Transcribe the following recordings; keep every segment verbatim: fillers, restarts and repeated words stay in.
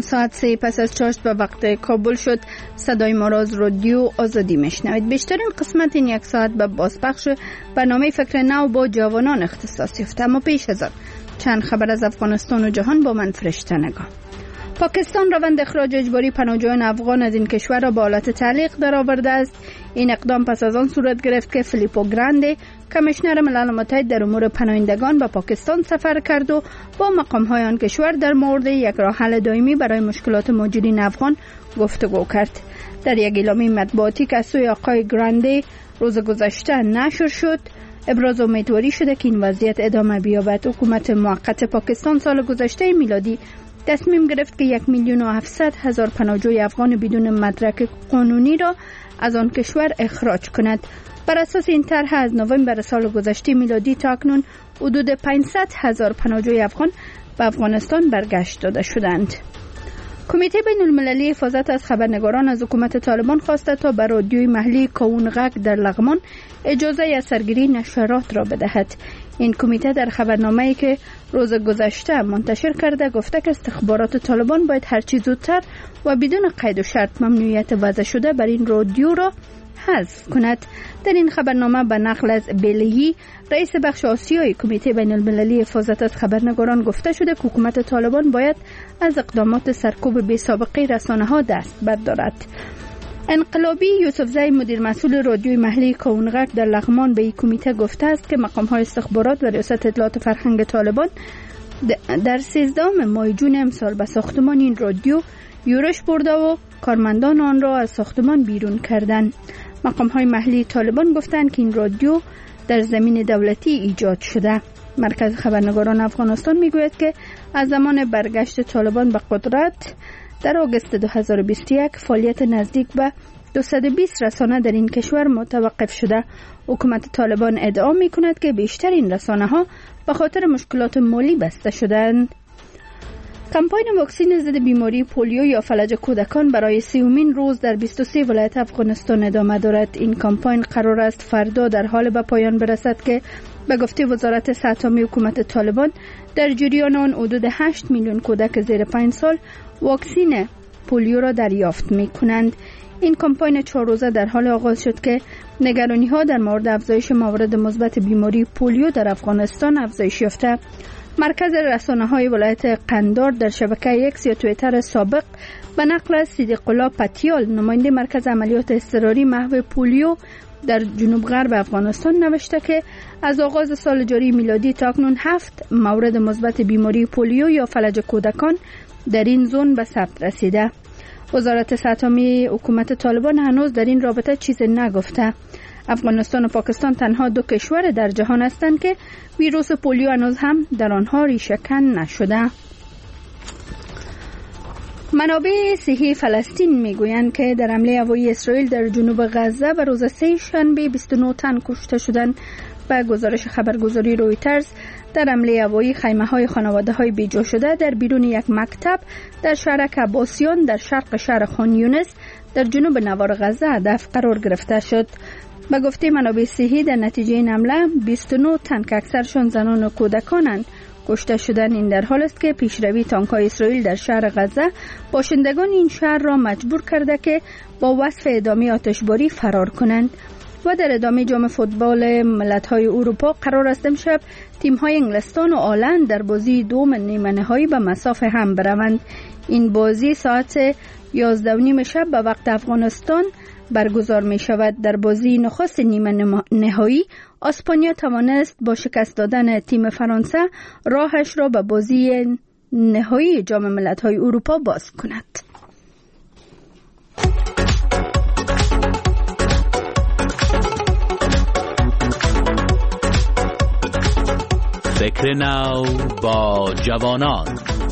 سلام. ساعت سه پس از چاشت به وقت کابل شد. صدای ما را از رادیو آزادی میشنوید. بیشترین قسمت این یک ساعت به بازپخش برنامه فکر نو با جوانان اختصاص یافته. اما پیش از آن چند خبر از افغانستان و جهان با من فرشته نگاه. پاکستان روند اخراج اجباری پناهجویان افغان از این کشور را به حالت تعلیق درآورده است. این اقدام پس از آن صورت گرفت که فیلیپو گراندی کمیشنر ملل متحد در امور پناهندگان به پاکستان سفر کرد و با مقام‌های آن کشور در مورد یک راه حل دائمی برای مشکلات مهاجرین افغان گفتگو کرد. در یک اعلامیه مطبوعاتی که از سوی آقای گراندی روز گذشته نشر شد، ابراز امیدواری شده که این وضعیت ادامه بیابد. حکومت موقت پاکستان سال گذشته میلادی تصمیم گرفت که یک میلیون و هفتصد هزار پناهجوی افغان بدون مدرک قانونی را از آن کشور اخراج کند. بر اساس این طرح از نوامبر سال گذشته میلادی تا اکنون حدود پانصد هزار پناهجوی افغان به افغانستان برگشت داده شدند. کمیته بین المللی حفاظت از خبرنگاران از حکومت طالبان خواسته تا بر رادیوی محلی کاون غک در لغمان اجازه از سرگیری نشرات را بدهد. این کمیته در خبرنامه‌ای که روز گذشته منتشر کرده گفته که استخبارات طالبان باید هرچی زودتر و بدون قید و شرط ممنوعیت وضع شده بر این رادیو را حذف کند. در این خبرنامه به نقل از بلیی رئیس بخش آسیایی کمیته بین المللی حفاظت از خبرنگاران گفته شده که حکومت طالبان باید از اقدامات سرکوب بی سابقه رسانه‌ها دست بردارد. انقلابی یوسفزی مدیر مسئول رادیوی محلی کاون غک در لغمان به این کمیته گفته است که مقام‌های استخبارات و ریاست اطلاعات فرهنگ طالبان در سیزدهم ماه جون امسال به ساختمان این رادیو یورش برده و کارمندان آن را از ساختمان بیرون کردند. مقام‌های محلی طالبان گفتند که این رادیو در زمین دولتی ایجاد شده. مرکز خبرنگاران افغانستان میگوید که از زمان برگشت طالبان به قدرت در آگوست دو هزار و بیست و یک فعالیت نزدیک به دویست و بیست رسانه در این کشور متوقف شده. حکومت طالبان ادعا می‌کند که بیشتر این رسانه‌ها به خاطر مشکلات مالی بسته شدند. کمپاین واکسن ضد بیماری پولیو یا فلج کودکان برای سیومین روز در بیست و سه ولایت افغانستان ادامه دارد. این کمپاین قرار است فردا در حال به پایان برسد که به گفته وزارت صحت عامه حکومت طالبان در جریان آن حدود هشت میلیون کودک زیر پنج سال واکسن پولیو را دریافت می‌کنند. این کمپاین چهار روزه در حال آغاز شد که نگرانی‌ها در مورد افزایش موارد مثبت بیماری پولیو در افغانستان افزایش یافته. مرکز رسانه‌های ولایت قندار در شبکه اکس یا توییتر سابق به نقل از صدیق الله پتیال نماینده مرکز عملیات اضطراری محو پولیو در جنوب غرب افغانستان نوشته که از آغاز سال جاری میلادی تا اکنون هفت مورد مثبت بیماری پولیو یا فلج کودکان در این زون به ثبت رسیده. وزارت صحت عامه حکومت طالبان هنوز در این رابطه چیزی نگفته. افغانستان و پاکستان تنها دو کشور در جهان هستند که ویروس پولیو هنوز هم در آنها ریشه‌کن نشده. منابع صحی فلسطین میگویند که در حمله هوایی اسرائیل در جنوب غزه به روز سه شنبه بیست و نه تن کشته شدند. به گزارش خبرگزاری رویترز در حمله هوایی خیمه‌های خانواده‌های بیجا شده در بیرون یک مکتب در شهر کباسیان در شرق شهر خان یونس در جنوب نوار غزه هدف قرار گرفته شد. به گفته منابع صحی در نتیجه این حمله بیست و نه تن که اکثرشان زنان و کودکانند کشته شدند. این در حال است که پیشروی تانک‌های اسرائیل در شهر غزه باشندگان این شهر را مجبور کرده که با وصف ادامه آتشباری فرار کنند. و در ادامه جام فوتبال ملت‌های اروپا قرار است امشب تیم‌های انگلستان و آلند در بازی دوم نیمه نهایی به مساف هم بروند. این بازی ساعت یازده و نیم شب به وقت افغانستان برگزار می شود. در بازی نخست نیمه نهایی اسپانیا توانست با شکست دادن تیم فرانسه راهش را به بازی نهایی جام ملت‌های اروپا باز کند. فکر نو با جوانان.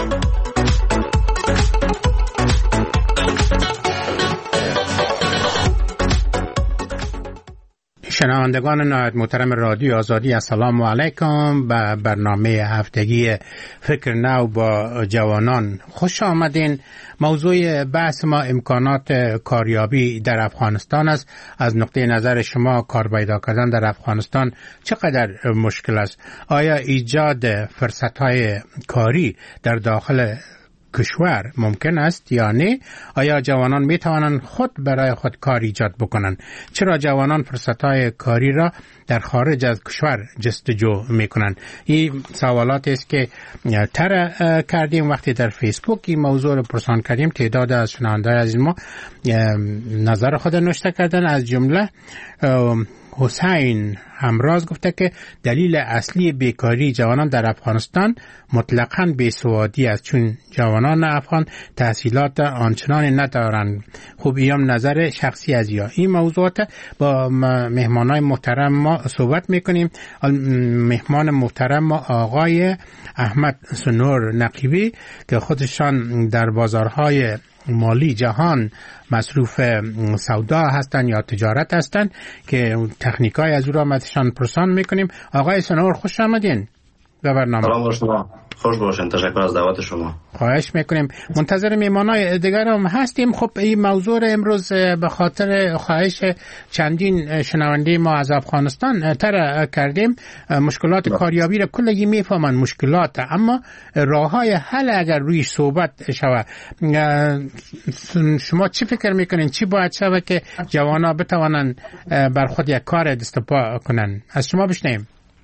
شنوندگان نهایت محترم رادیو آزادی، السلام علیکم. به برنامه هفتگی فکر نو با جوانان خوش آمدین. موضوع بحث ما امکانات کاریابی در افغانستان است. از نقطه نظر شما کار پیدا کردن در افغانستان چقدر مشکل است؟ آیا ایجاد فرصت‌های کاری در داخل کشور ممکن است یا نه؟ آیا جوانان می توانند خود برای خود کار ایجاد بکنند؟ چرا جوانان فرصت‌های کاری را در خارج از کشور جستجو می کنند؟ این سوالات است که تر کردیم وقتی در فیسبوک این موضوع را پرسان کردیم. تعداد از شنوندگان از ما نظر خود نوشته کردن، از جمله حسین همراز گفته که دلیل اصلی بیکاری جوانان در افغانستان مطلقاً بیسوادی است، چون جوانان افغان تحصیلات آنچنان ندارند. خوب ایام نظر شخصی از یا این موضوعات با مهمانای محترم ما صحبت میکنیم. مهمان محترم ما آقای احمد سنور نقیبی که خودشان در بازارهای مالی جهان مصروف سودا هستن یا تجارت هستن که تکنیکای از او را متشان پرسان میکنیم. آقای سنور خوش آمدین به برنامه. سلام بر شما، خوش باشین، تشکر از دعوت شما. خواهش میکنیم. منتظر میمانای دیگر هم هستیم. خب این موضوع امروز به خاطر خواهش چندین شنونده ما از افغانستان تر کردیم. مشکلات کاریابی را کلگی میفهمن مشکلات، اما راه های حل اگر روی صحبت شود، شما چی فکر میکنین چی باید شود که جوانا بتوانن بر خود یک کار دست پا کنن؟ از شما بشنویم.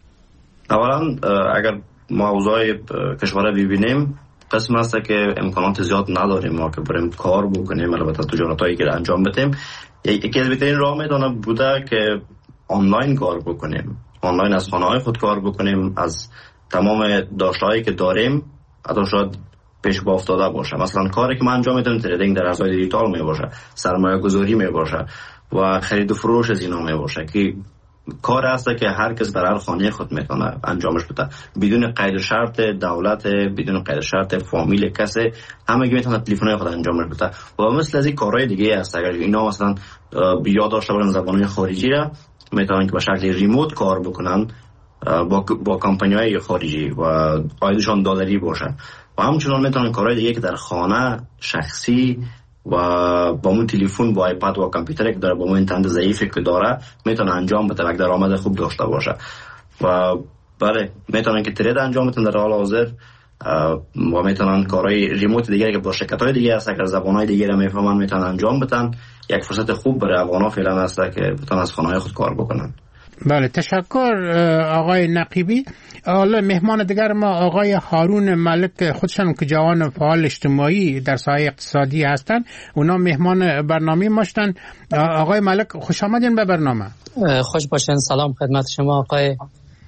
اولا اگر موضوع کشور ببینیم، قسم هست که امکانات زیاد نداریم ما که بریم کار بکنیم، البته تجارتایی که انجام بدیم. یکی از بهترین راه میتونه بوده که آنلاین کار بکنیم، آنلاین از خانه های خود کار بکنیم، از تمام داشتهایی که داریم حتی شاید پیش با افتاده باشه. مثلا کاری که ما انجام میدیم تریدینگ در ارزهای دیجیتال می باشه، سرمایه گذاری می باشه و خرید و فروش از اینا می باشه که کار است که هر کس در هر خانه خود میتونه انجامش بده بدون قید شرط دولت، بدون قید شرط فامیل کسی، همه میتونه تلفن خود انجامش بده. و مثل از این کارهای دیگه است اگر اینا مثلا بیاد داشته باشن زبانهای خارجی را میتونن که به شکل ریموت کار بکنن با با کمپانی‌های خارجی و عایدشان دلاری باشه. و همچنین میتونن کارهای دیگه که در خانه شخصی و با اون تلفن با آیپد و کامپیوتری که داره، با اون اینترنت ضعیفی که داره میتونه انجام بده و درآمد خوب داشته باشه. و بله میتونن که ترید انجام بدن در حال حاضر و میتونن کارهای ریموت دیگه که با شرکت‌های دیگه هست اگر زبان‌های دیگه رو میفهمن میتونن انجام بدن. یک فرصت خوب برای افغان‌ها فعلا هست که بتونن از خانه‌های خود کار بکنن. بله تشکر آقای نقیبی. حالا مهمان دیگر ما آقای هارون ملک، خودشان که جوان فعال اجتماعی در ساحه اقتصادی هستند، اونا مهمان برنامه ما هستند. آقای ملک خوش آمدین به برنامه. خوش باشین. سلام خدمت شما آقای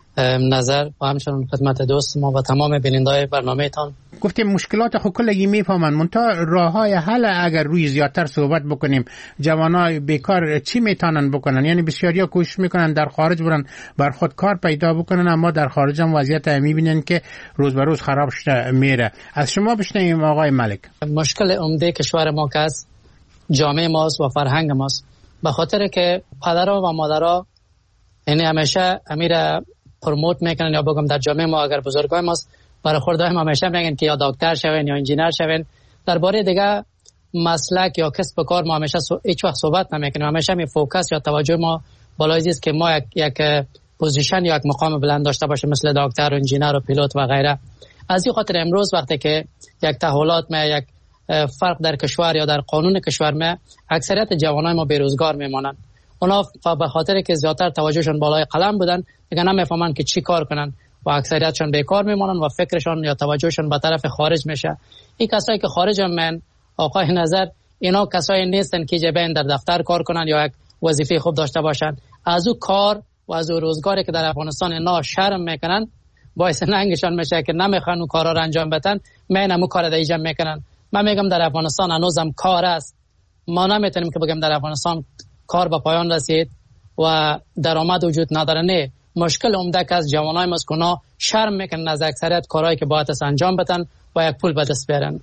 نظر و همچنین خدمت دوست ما و تمام بیننده‌های برنامه تان. گفتیم مشکلات خود کلگی میفهمن، منتها راههای حل اگر روی زیادتر صحبت بکنیم، جوانای بیکار چی میتونن بکنن؟ یعنی بسیاریا کوشش میکنن در خارج برن بر خود کار پیدا بکنن، اما در خارج هم وضعیت میبینن که روز به روز خراب شده میره. از شما بشنویم آقای ملک. مشکل عمده کشور ما که است جامعه ماست و فرهنگ ماست، به خاطر که پدرها و مادرها یعنی همیشه امیر پروموت میکنن یا بگم در جامعه ما اگر بزرگای ماست برای خودای ما همیشه میگن که یا دکتر شوین یا انجینر شوین. درباره دیگه مسلک یا کسب و کار ما همیشه هیچ وقت صحبت نمیکنیم. همیشه می فوکس یا توجه ما بالای است که ما یک یک پوزیشن یا یک مقام بلند داشته باشیم مثل دکتر و انجینر و پیلوت و غیره. از این خاطر امروز وقتی که یک تحولات ما یک فرق در کشور یا در قانون کشور ما اکثریت جوانای ما بیروزگار میمانند. اونا به خاطر که زیادتر توجهشون بالای قلم بودن دیگه نمیفهمن که چی کار کنن و اکثریتشون بیکار میمونن و فکرشون یا توجهشون به طرف خارج میشه. این کسایی که خارج من آقای نظر اینا کسایی نیستن که جبین در دفتر کار کنن یا یک وظیفه خوب داشته باشن. از او کار و از او روزگاری که در افغانستان اینا شرم میکنن باعث ننگشان میشه که نمیخوان اون کارا رو انجام بدن، مینم کار دیگه میکنن. من میگم در افغانستان هنوزم کار است. ما نمیتونیم که بگیم در افغانستان کار به پایان رسید و درآمد وجود نداره. نه، مشکل عمده که از جوانای مسکونا شرم میکنن از اکثریت کارهایی که باید انجام بدن و یک پول به دست بیارن.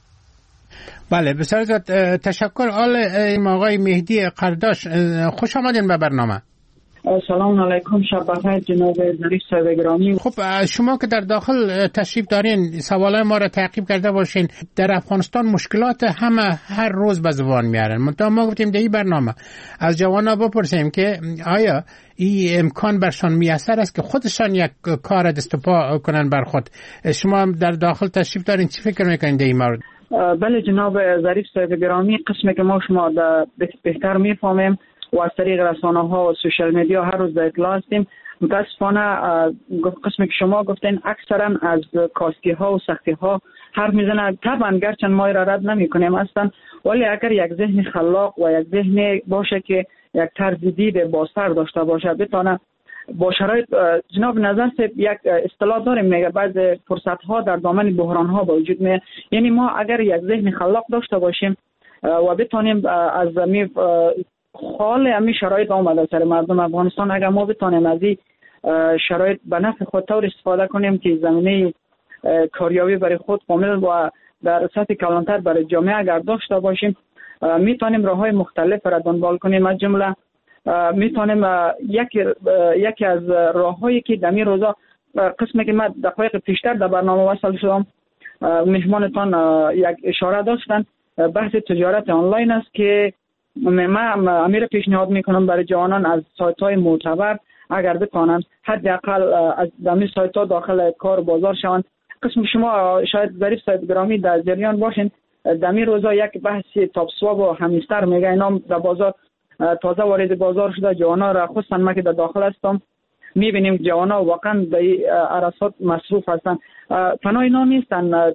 بله بسیار زیاد تشکر. آل آقای مهدی قرداش خوش آمدین به برنامه. سلام علیکم، شب بخیر جناب ظریف صاحب گرامی. خب شما که در داخل تشریف دارین سوالای ما را تعقیب کرده باشین. در افغانستان مشکلات همه هر روز به زبان میارن. منتها ما گفتیم در این برنامه از جوانا بپرسیم که آیا این امکان برشان میسر است که خودشان یک کار دست و پا کنن بر خود. شما در داخل تشریف دارین، چی فکر میکنین در این مورد؟ بله جناب ظریف صاحب گرامی، قسمی که ما شما بهتر میفهمیم و از طریق رسانه ها و سوشال میدیا هر روز در اطلاع هستیم. متاسفانه قسمی که شما گفتین اکثرا از کاستی ها و سختی ها حرف میزنه. طبعا گرچند ما را رد نمی کنیم اصلا، ولی اگر یک ذهن خلاق و یک ذهن باشه که یک طرز دید بازتر داشته باشه، بتونه با شرایط جناب نظر سے یک اصطلاح داریم میگه بعض فرصت ها در دامن بحران ها به وجود میاد. یعنی ما اگر یک ذهن خلاق داشته باشیم و بتونیم از می حال امی شرایط آمده سر مردم افغانستان، اگر ما بتونیم از این شرایط به نفع خود طور استفاده کنیم که زمینه کاریابی برای خود کامل و در سطح کلانتر برای جامعه اگر داشته باشیم، میتونیم راه های مختلف را دنبال کنیم. از جمله میتونیم یکی یکی از راههایی که در این روزا قسمی که من دقایق پیشتر در برنامه وصل شدم مهمانتان یک اشاره داشتن، بحث تجارت آنلاین است که من امیر پیشنهاد میکنم برای جوانان از سایت های معتبر اگر بتوانند حداقل از دمی سایت ها داخل کار بازار شوند. قسم شما شاید ظریف صاحب گرامی در جریان باشین، دمی روزا یک بحث تاپ سواب و همیستر میگه اینا در بازار تازه وارد بازار شده. جوانا را خصوصا ما که در داخل هستم میبینیم جوانا واقعا به عرصات مصروف هستن. تنها اینا نیستن،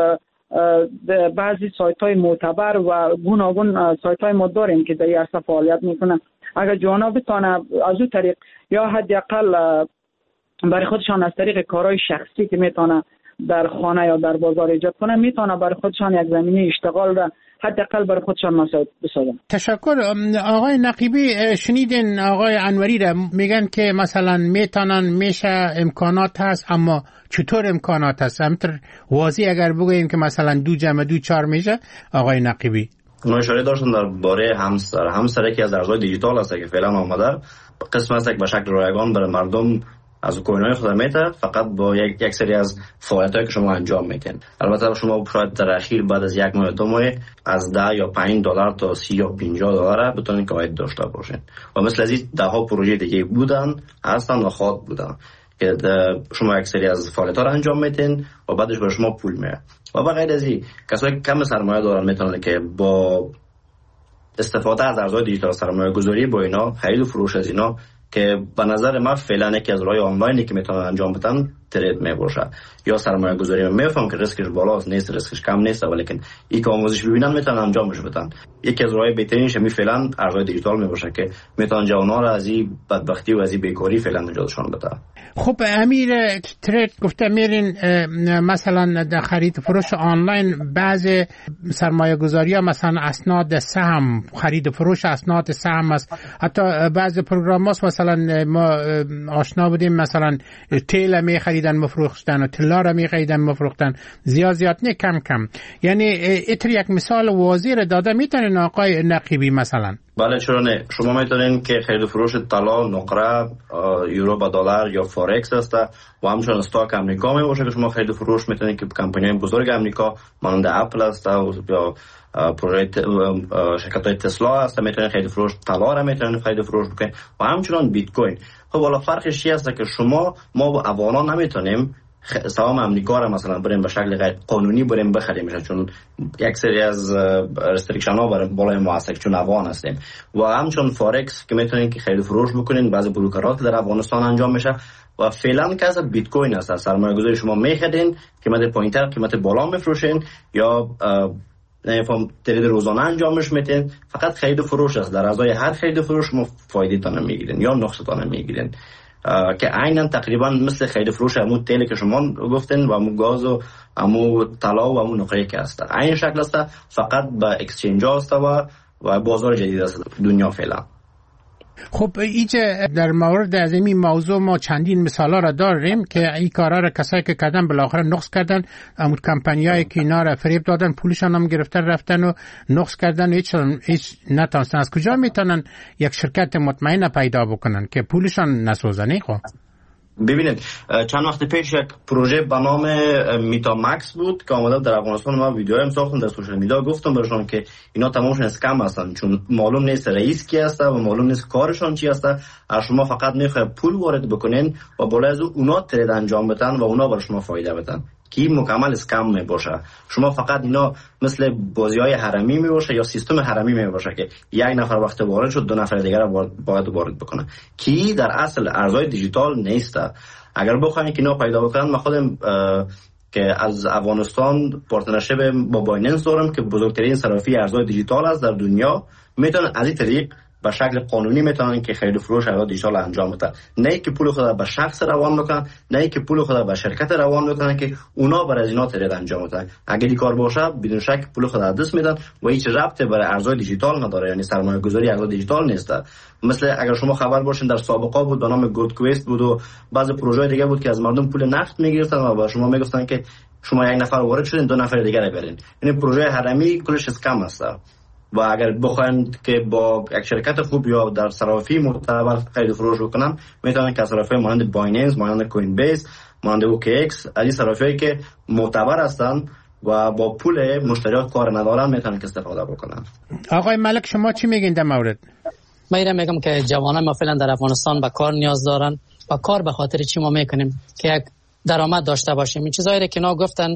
بعضی سایت های معتبر و گوناگون سایت های ما داریم که در این عرصه فعالیت میکنن. اگر جوانا بتونه از اون طریق یا حداقل برای خودشان از طریق کارهای شخصی که میتونه در خانه یا در بازار ایجاد کنه، میتونه برای خودشان یک زمینه اشتغال را حداقل برای خودشان مساعد بسازن. تشکر. آقای نقیبی، شنیدین آقای انوری را میگن که مثلا میتونن میشه امکانات هست، اما چطور امکانات هست؟ همینطور واضح اگر بگوییم که مثلا دو جمع دو چهار میشه. آقای نقیبی ما اشاره داشتن درباره همسر. همسر یکی از ارزهای دیجیتال است که فعلا آمده، قسم است که به شکل رایگان برای مردم از کوین‌های خود میته، فقط با یک یک سری از فعالیتایی که شما انجام میتین. البته شما شاید در اخیر بعد از یک ماه دو ماه از ده یا پنج دلار تا سی یا پنجاه دلار بتونین که عاید داشته باشین. و مثل از این ده ها پروژه دیگه بودن هستن و خواهد بودن که شما یک سری از فعالیت‌ها رو انجام میتین و بعدش برای شما پول میاد. و به غیر از این کسایی که کم سرمایه دارن میتونن که با استفاده از ارزهای دیجیتال سرمایه گذاری با اینا خرید و فروش از اینا که به نظر من فعلا یکی از راه‌های آنلاینی که میتونن انجام بدن ترید میباشه یا سرمایه گذاری. من میفهمم که ریسکش بالاست، نیست ریسکش کم نیست، ولی که این که آموزش ببینن میتونن انجامش بدن. یکی از راه‌های بهترینش می فعلا ارزهای دیجیتال میباشه که میتونن جوانا را از این بدبختی و از این بیکاری فعلا نجاتشون بده. خب امیر ترید گفته میرین مثلا در خرید فروش آنلاین بعض سرمایه گذاری ها مثلا اسناد سهم، خرید فروش اسناد سهم است. حتی بعض پروگرام هاست مثلا ما آشنا بودیم مثلا تیل می خریدن مفروختن و طلا را می خریدن مفروختن، زیاد زیاد نه کم کم. یعنی اتر یک مثال واضح را داده میتونین آقای نقیبی مثلا؟ بله چرا نه. شما میتونین که خرید و فروش طلا، نقره، یورو به دلار یا فورکس است و همچنین استاک امریکا می باشه که شما خرید و فروش میتونین که کمپانی‌های بزرگ امریکا مانند اپل است یا پروژه شرکت های تسلا است میتونین خرید و فروش طلا را میتونین خرید و فروش بکنین و همچنین بیت کوین. خب حالا فرقش چی است که شما ما با افغانان نمیتونیم سهام امریکا را مثلا بریم به شکل غیر قانونی بریم بخریم، چون یک سری از رستریکشن ها برای بالای ما هست چون افغان هستیم. و همچنین فورکس که میتونین که خرید و فروش بکنین، بعضی بروکرها که در افغانستان انجام میشه. و فعلا که از بیت کوین است، سرمایه گذاری شما میخرین قیمت پایینتر قیمت بالا میفروشین یا نمیفهم ترید روزانه انجامش میتین. فقط خرید و فروش است، در ازای هر خرید و فروش شما فایده تان میگیرین یا نقص تان میگیرین که عیناً تقریبا مثل خرید و فروش همون تیلی که شما گفتین و همون گاز و همون طلا و همون نقره که هست این شکل است، فقط با اکسچنج است و و بازار جدید است دنیا فعلا. خب اینجا در مورد از این موضوع ما چندین مثالا را داریم که این کارا را کسایی که کردن بالاخره نقص کردن، امود کمپانیایی که اینا را فریب دادن پولشان هم گرفتن رفتن و نقص کردن، هیچ هیچ نتونستن. از کجا میتونن یک شرکت مطمئن پیدا بکنن که پولشان نسوزنه؟ خب ببینید چند وقت پیش یک پروژه به نام میتا مکس بود که آمده در افغانستان. ما ویدیو هم ساختم در سوشال میدیا، گفتم برشون که اینا تمامشون اسکم هستن، چون معلوم نیست رئیس کی هست و معلوم نیست کارشون چی هست. از شما فقط میخواد پول وارد بکنین و بالای از اونا ترید انجام بدن و اونا بر شما فایده بدن که مکمل اسکم می باشه. شما فقط اینا مثل بازی‌های حرمی می باشه یا سیستم حرمی می باشه که یک نفر وقت وارد شد دو نفر دیگر باید وارد بکنه، که در اصل ارزهای دیجیتال نیست. اگر بخواین که اینا پیدا بکنن، ما خودم که از افغانستان پارتنرشیپ با بایننس دارم که بزرگترین صرافی ارزهای دیجیتال است در دنیا، میتونن از این طریق به شکل قانونی میتونن که خرید و فروش ارزهای دیجیتال انجام بدن، نه که پول خود به شخص روان بکنن، نه که پول خود به شرکت روان بکنن که اونا بر از اینا ترید انجام بدن. اگر این کار باشه بدون شک پول خود از دست میدن و هیچ ربطی برای ارزهای دیجیتال نداره، یعنی سرمایه گذاری ارزهای دیجیتال نیست. مثل اگر شما خبر باشین در سابقه بود به نام گولد کوست بود و بعضی پروژه دیگه بود که از مردم پول نفت میگرفتن و با شما میگفتن که شما یک نفر وارد شدین دو نفر دیگه برین. یعنی پروژه حرمی کلش اسکم است. و اگر بخواین که با یک شرکت خوب یا در صرافی معتبر خرید و فروش بکنن، میتونن که صرافی مانند بایننس، مانند کوین بیس، مانند او کی ایکس، از این صرافی که معتبر هستن و با پول مشتریات کار ندارن میتونن که استفاده بکنن. آقای ملک شما چی میگین در مورد؟ من میگم که جوانان ما فعلا در افغانستان به کار نیاز دارن و کار به خاطر چی ما میکنیم که یک درآمد داشته باشیم. این چیزایی که اینا گفتن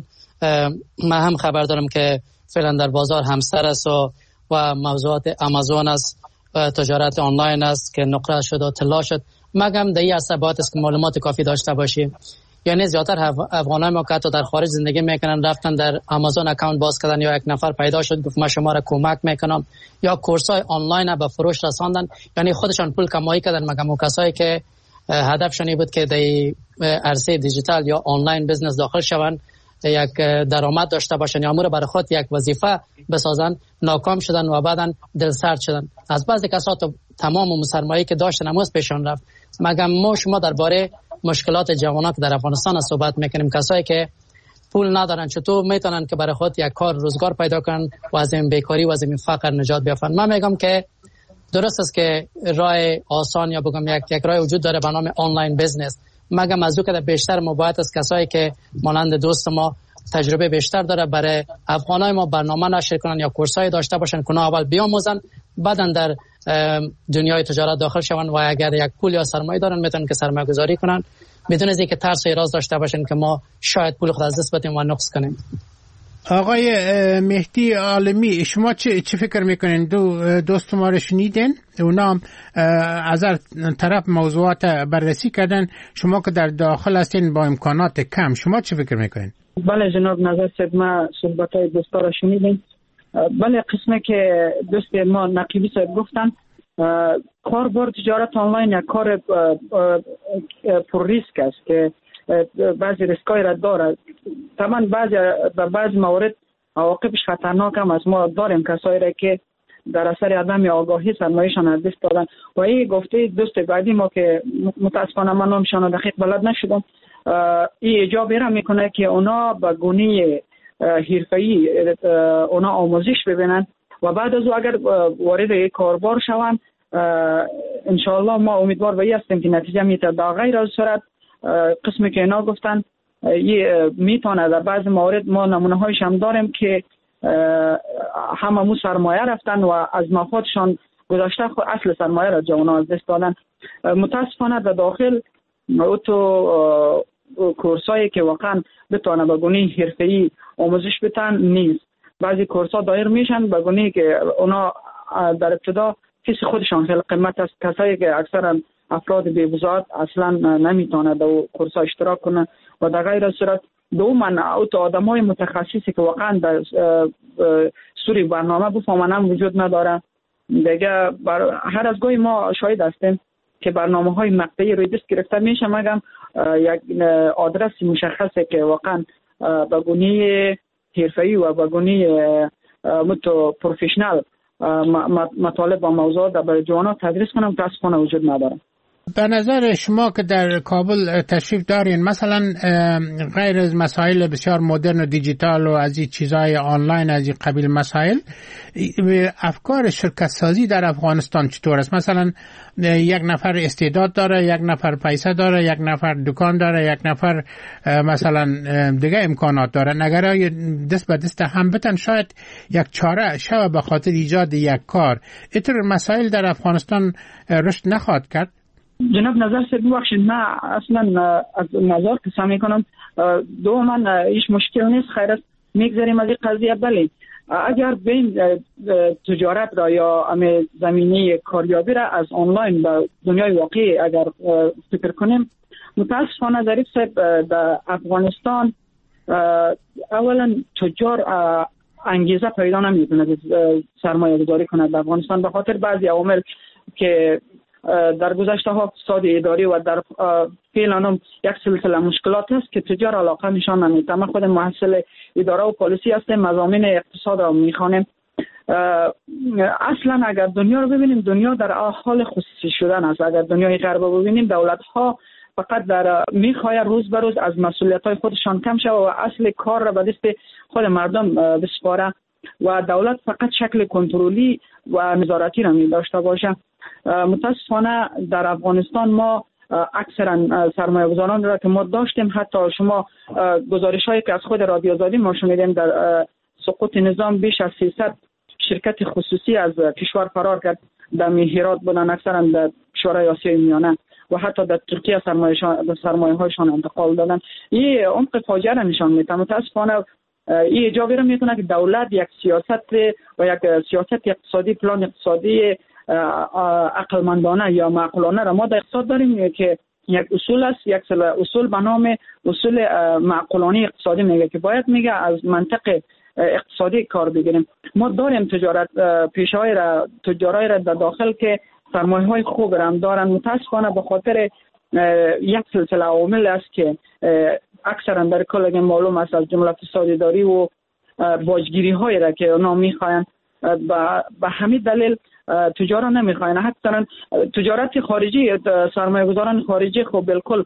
من هم خبر دارم که فعلا در بازار همسر است و و موضوعات آمازون است و تجارت آنلاین است که نقره شد و طلا شد. مگم در این عصبات است که معلومات کافی داشته باشیم. یعنی زیادتر افغانای ما که حتی در خارج زندگی میکنن رفتن در آمازون اکانت باز کردن یا یک نفر پیدا شد گفت من شما را کمک میکنم یا کورسای آنلاین به فروش رساندن، یعنی خودشان پول کمایی کردن. مگم اون کسایی که هدفشون بود که در عرصه دیجیتال یا آنلاین بزنس داخل شوند، یک درآمد داشته باشن یا امور برای خود یک وظیفه بسازن، ناکام شدن و بعداً دلسرد شدن. از بعضی کسات تمام سرمایه‌ای که داشتن امروز پیشان رفت. مگم ما شما درباره مشکلات جوانان که در افغانستان صحبت میکنیم، کسایی که پول ندارن چطور میتونن که برای خود یک کار روزگار پیدا کنن و از این بیکاری و از این فقر نجات بیافن؟ من میگم که درست است که راه آسان یا بگم یک یک راه وجود داره به نام آنلاین بزنس، مگم از او که بیشتر مباحث از کسایی که مانند دوست ما تجربه بیشتر داره برای افغانای ما برنامه نشر کنن یا کورسای داشته باشن که اول بیاموزن بعدن در دنیای تجارت داخل شون و اگر یک پول یا سرمایه دارن میتونن که سرمایه گذاری کنن بدون از اینکه ترس و ایراز داشته باشن که ما شاید پول خود از دست بدیم و نقص کنیم. آقای مهدی عالمی شما چه چه فکر میکنین؟ دو دوست ما رو شنیدین، اونا از هر طرف موضوعات بررسی کردن، شما که در داخل هستین با امکانات کم شما چه فکر میکنین؟ بله جناب نظر صاحب ما صحبت‌های دوستا رو شنیدیم. بله قسمه که دوست ما نقیبی صاحب گفتن کار بار تجارت آنلاین یک کار پر ریسک است که بعضی ریسکای را داره. طبعا بعضی به بعضی موارد عواقبش خطرناک هم از ما داریم، کسایی را که در اثر عدم آگاهی سرمایه‌شان از دست دادن. و این گفته دوست بعدی ما که متاسفانه من نامشان دقیق بلد نشدم، این ایجاب را میکنه که اونا به گونه حرفه‌ای اونا آموزش ببینن و بعد از او اگر وارد یک کاربار شوند انشاءالله ما امیدوار به این هستیم که نتیجه میتونه. در غیر از صورت قسمی که اینا گفتن میتونه در بعض موارد ما نمونه هایش هم داریم که هممون سرمایه رفتن و از مفادشان گذاشته خود اصل سرمایه را جوانان از دست دادن. متاسفانه در داخل او تو کورسایی که واقعا بتونه به گونه حرفه‌ای آموزش بدن نیست. بعضی کورس‌ها دایر میشن به گونه که اونا در ابتدا فیس خودشان خیلی قیمت است. کسایی که اکثرا افراد بی‌وزارت اصلا نمیتونه در کورس‌ها اشتراک کنه و در غیر از صورت دومن او تو آدمای متخصصی که واقعا در سوری برنامه بفهمن هم وجود نداره. دیگه هر از گاهی ما شاهد هستیم که برنامه‌های مقطعی روی دست گرفته میشه، مگم یک آدرس مشخصه که واقعا به گونه حرفه‌ای و به گونه متو پروفشنال مطالب و موضوعات برای جوانان تدریس کنم متاسفانه وجود نداره. به نظر شما که در کابل تشریف دارین، مثلا غیر از مسائل بسیار مدرن و دیجیتال و از این چیزهای آنلاین، از این قبیل مسائل، افکار شرکت سازی در افغانستان چطور است؟ مثلا یک نفر استعداد داره، یک نفر پیسه داره، یک نفر دکان داره، یک نفر مثلا دیگه امکانات داره، اگر دست به دست هم بتن شاید یک چاره شوه به خاطر ایجاد یک کار. اینطور مسائل در افغانستان رشد نخواهد کرد؟ جناب نظر سید ببخشید، من اصلا از نظر که سعی میکنم دو من هیچ مشکل نیست، خیر است میگذاریم از این قضیه. بله اگر بین تجارت را یا امی زمینی کاریابی را از آنلاین به دنیای واقعی اگر فکر کنیم، متاسفانه ظریف صاحب در افغانستان اولا تجار انگیزه پیدا نمیکنه سرمایه گذاری کنند در افغانستان به خاطر بعضی عوامل که در گذشته ها اقتصاد اداری و در فعلا یک سلسله مشکلات است که تجار علاقه نشان نمیده. ما خود محصل اداره و پالیسی هستیم، مضامین اقتصاد را میخوانیم. اصلا اگر دنیا رو ببینیم، دنیا در حال خصوصی شدن است. اگر دنیای غرب رو ببینیم، دولت ها فقط در میخواهد روز به روز از مسئولیت های خودشان کم شود و اصل کار را به دست خود مردم بسپاره و دولت فقط شکل کنترلی و نظارتی را می داشته باشه. متاسفانه در افغانستان ما اکثرا سرمایه گذاران را که ما داشتیم، حتی شما گزارش هایی که از خود رادیو آزادی ما شنیدیم، در سقوط نظام بیش از سیصد شرکت خصوصی از کشور فرار کرد. در هرات بودن، اکثرا در کشورهای آسیای میانه و حتی در ترکیه سرمایه هایشان انتقال دادن. این عمق فاجعه را نشان میده. متاسفانه این ایجابی را میکنه که دولت یک سیاست و یک سیاست اقتصادی، پلان اقتصادی عقلمندانه یا معقولانه را ما در اقتصاد داریم که یک اصول است، یک اصول به نام اصول معقولانه اقتصادی میگه که باید میگه از منطق اقتصادی کار بگیریم. ما داریم تجارت پیشه‌های را تجارای را در داخل که سرمایه های خوب را دارن. متاسفانه به خاطر یک سلسله عوامل است که اکثرا در کل معلوم است، از جمله فساد داری و باجگیری های را که اونا میخواین، به همین دلیل تجارت نمیخواین. حتی تجارت خارجی، سرمایه گذاران خارجی خب بالکل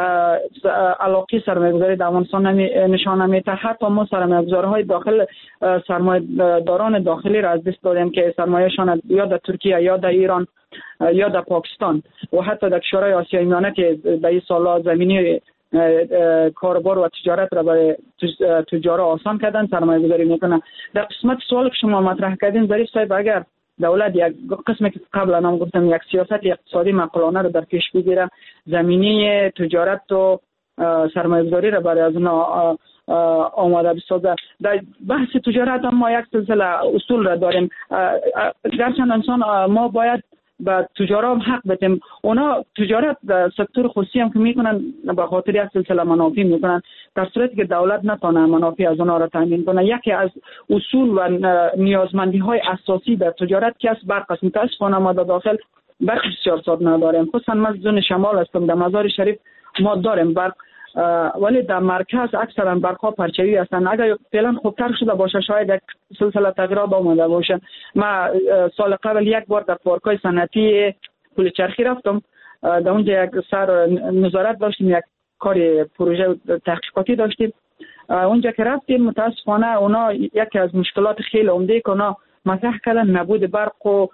علاقه سرمایه گذاری در افغانستان نشان نمیده. حتی ما سرمایه گذارهای داخل، سرمایه داران داخلی را از دست دادیم که سرمایه‌شان یا در ترکیه یا در ایران یا در پاکستان و حتی در کشورهای آسیای میانه که در این سال‌ها زمینی کاربار و تجارت را برای تجارت آسان کردن، سرمایه گذاری میکنن. در قسمت سوال که شما مطرح کردین ظریف صاحب، اگر دولت یک قسمی که قبلا هم گفتم یک سیاست اقتصادی معقولانه رو در پیش بگیره، زمینی تجارت و سرمایه گذاری را برای از اونا آماده بسازه. در بحث تجارت هم ما یک سلسله اصول را داریم. گرچند انسان ما باید به تجارت هم حق بدیم. اونا تجارت در سکتور خصوصی هم که میکنن به خاطر یک سلسله منافع میکنن، در صورتی که دولت نتونه منافع از اونا را تامین کنه. یکی از اصول و نیازمندی های اساسی در تجارت که است برق است. متاسفانه ما در داخل برق بسیار ساد نداریم. خصوصا من زون شمال هستم، در مزار شریف ما داریم برق، ولی در مرکز اکثرا برق‌ها پرچوی هستند. اگر فعلا خوبتر شده باشه شاید یک سلسله تغییرات آمده باشه. ما سال قبل یک بار در پارک‌های صنعتی پل چرخی رفتم، در اونجا یک سر نظارت داشتیم، یک کار پروژه تحقیقاتی داشتیم. اونجا که رفتیم متاسفانه اونا یکی از مشکلات خیلی عمده که اونا مطرح کردن نبود برق و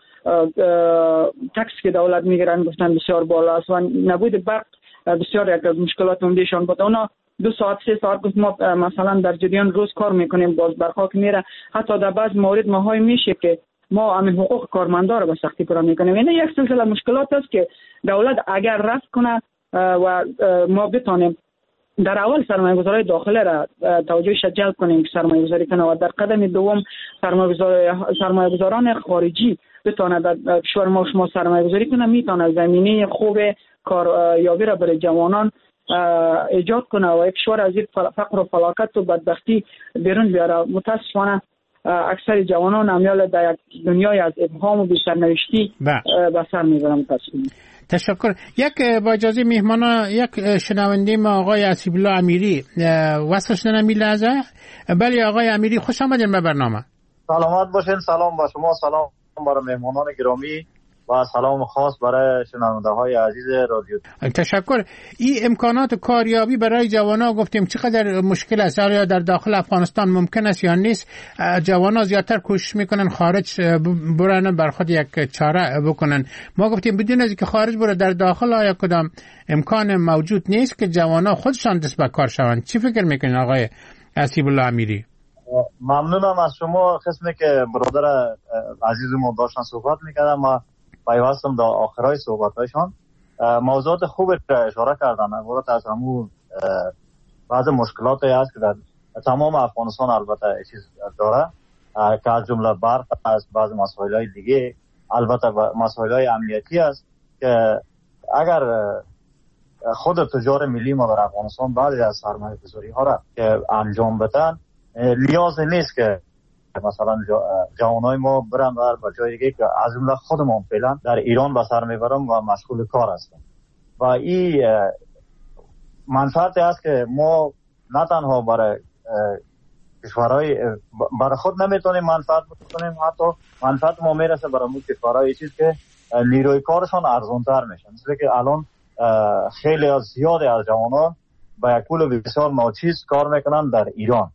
تکس که دولت میگیرن گفتن بسیار بالا است و نبود برق بسیار یک از مشکلات عمدهشان بود. اونا دو ساعت سه ساعت گفت ما مثلا در جریان روز کار میکنیم، باز برقا که میره. حتی در بعض موارد ماهای میشه که ما همین حقوق کارمندا رو به سختی پورا میکنیم. یعنی یک سلسله مشکلات است که دولت اگر رفع کنه و ما بتونیم در اول سرمایه گذاری داخله را توجهش جلب کنیم که سرمایه گذاری کنه و در قدم دوم سرمایه گذاران خارجی بتونه در کشور ما شما سرمایه گذاری کنه، میتونه زمینه خوب کاریابی را برای جوانان ایجاد کنه و یک کشور از این فقر و فلاکت و بدبختی بیرون بیاره. متاسفانه اکثر جوانان امیال در یک دنیای از ابهام و بی‌سرنوشتی به سر میبرن. متاسفانه. تشکر. یک با اجازه میهمانا یک شنونده ما آقای اسیب الله امیری وصلش نمیلازه. بله آقای امیری خوش آمدین به برنامه. سلامت باشین. سلام با شما، سلام برای مهمانان گرامی و سلام خاص برای شنونده های عزیز رادیو. تشکر. این امکانات کاریابی برای جوانان گفتیم چقدر مشکل است؟ یا در داخل افغانستان ممکن است یا نیست؟ جوانان زیادتر کوشش میکنن خارج برن بر خود یک چاره بکنن. ما گفتیم بدون از که خارج بره در داخل آیا کدام امکان موجود نیست که جوانان خودشان دست به کار شوند؟ چی فکر میکنین آقای حسیب الله امیری؟ ممنونم از شما. قسمی که برادر عزیز ما داشتن صحبت میکردن، ما پیوستم در آخرای صحبتایشان موضوعات خوب را اشاره کردن. عبارت از همون بعض مشکلاتی هست که در تمام افغانستان البته چیز داره که از جمله برق از بعض مسائل‌های دیگه، البته مسائل‌های امنیتی است که اگر خود تجار ملی ما در افغانستان بعضی از سرمایه‌گذاری ها را که انجام بدن، نیاز نیست که مثلا جوانای ما برن بر جای دیگه که از جمله خودمون فعلا در ایران به سر میبرم و مشغول کار هستم. و این منفعتی است که ما نه تنها برای کشورهای برای خود نمیتونیم منفعت بکنیم، حتی منفعت ما میرسه برای اون کشورهای چیز که نیروی کارشان ارزان‌تر میشه. مثل که الان خیلی از زیادی از جوانان با یک پول بسیار ناچیز کار میکنن در ایران.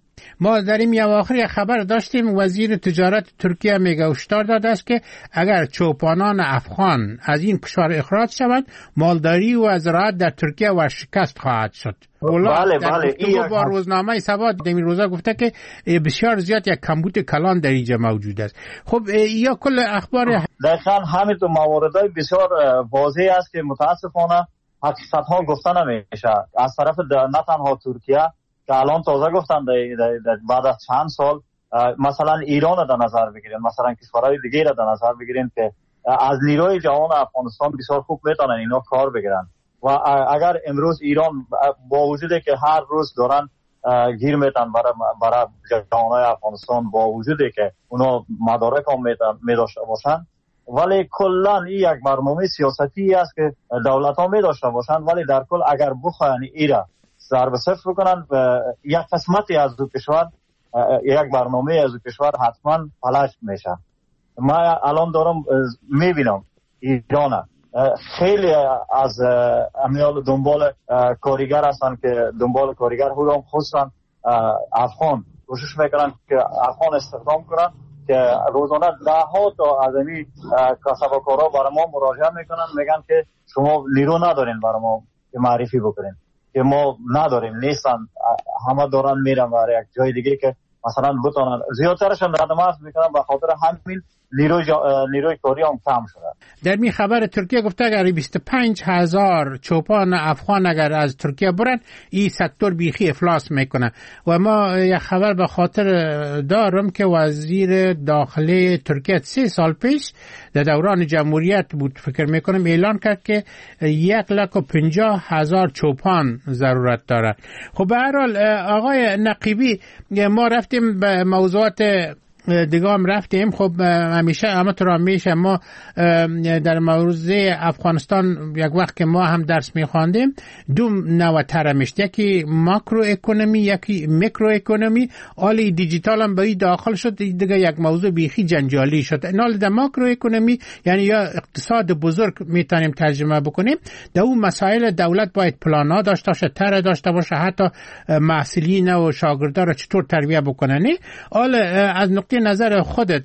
ما در این اواخر خبر داشتیم وزیر تجارت ترکیه میگه هشدار داده است که اگر چوپانان افغان از این کشور اخراج شوند مالداری و زراعت در ترکیه ورشکست خواهد شد. بله بله. این با روزنامه سبات دمی روزا گفته که بسیار زیاد یک کمبود کلان در اینجا موجود است. خب یا کل اخبار دقیقاً همین تو مواردهای بسیار واضح است که متاسفانه حقیقت ها گفته نمیشه از طرف نه تنها ترکیه که الان تازه گفتن بعد از چند سال مثلا ایران در نظر بگیرین، مثلا کشورهای دیگه را در نظر بگیرین که از نیروی جوان افغانستان بسیار خوب میتونن اینا کار بگیرن. و اگر امروز ایران با وجودی که هر روز دارن گیر میتن برای برای جوانای افغانستان، با وجودی که اونا مدارک هم میداشته باشن، ولی کلا این یک برنامه سیاستی است که دولت ها میداشته باشن، ولی در کل اگر بخواین ایرا ضرب صفر بکنن یک قسمتی از دو کشور، یک برنامه از دو کشور حتما فلج میشه. ما الان دارم میبینم ایران خیلی از امیال دنبال کارگر هستن که دنبال کارگر هم خصوصا افغان کوشش میکنن که افغان استخدام کنن که روزانه ده ها تا از این کسبکارا برای ما مراجعه میکنن، میگن که شما نیرو ندارین برای ما که معرفی بکنین، که ما نداریم، نیستن، همه دارن میرن برای یک جای دیگه که مثلا بتونن زیادترشون ردم هست میکنن به خاطر همین نیروی, جا... نیروی کاری هم کم شده. در می خبر ترکیه گفته اگر بیست و پنج هزار چوپان افغان اگر از ترکیه برن این سکتور بیخی افلاس میکنه. و ما یک خبر به خاطر دارم که وزیر داخلی ترکیه سه سال پیش در دوران جمهوریت بود فکر میکنم اعلان کرد که یک لک و پنجاه هزار چوپان ضرورت داره. خب به هر حال آقای نقیبی ما رفتیم به موضوعات دیگه هم رفتیم. خب همیشه اما تو را میشه ما در موضوع افغانستان یک وقت که ما هم درس میخواندیم دو نوع ترمشت، یکی ماکرو اکونومی یکی میکرو اکونومی. آلی دیجیتال هم به این داخل شد، دیگه یک موضوع بیخی جنجالی شد. نال در ماکرو اکونومی یعنی یا اقتصاد بزرگ میتونیم ترجمه بکنیم، در اون مسائل دولت باید پلانا داشته باشه، تر داشته باشه، حتی محصلین و شاگردا را چطور تربیت بکنه. نه آل از نقطه نظر خودت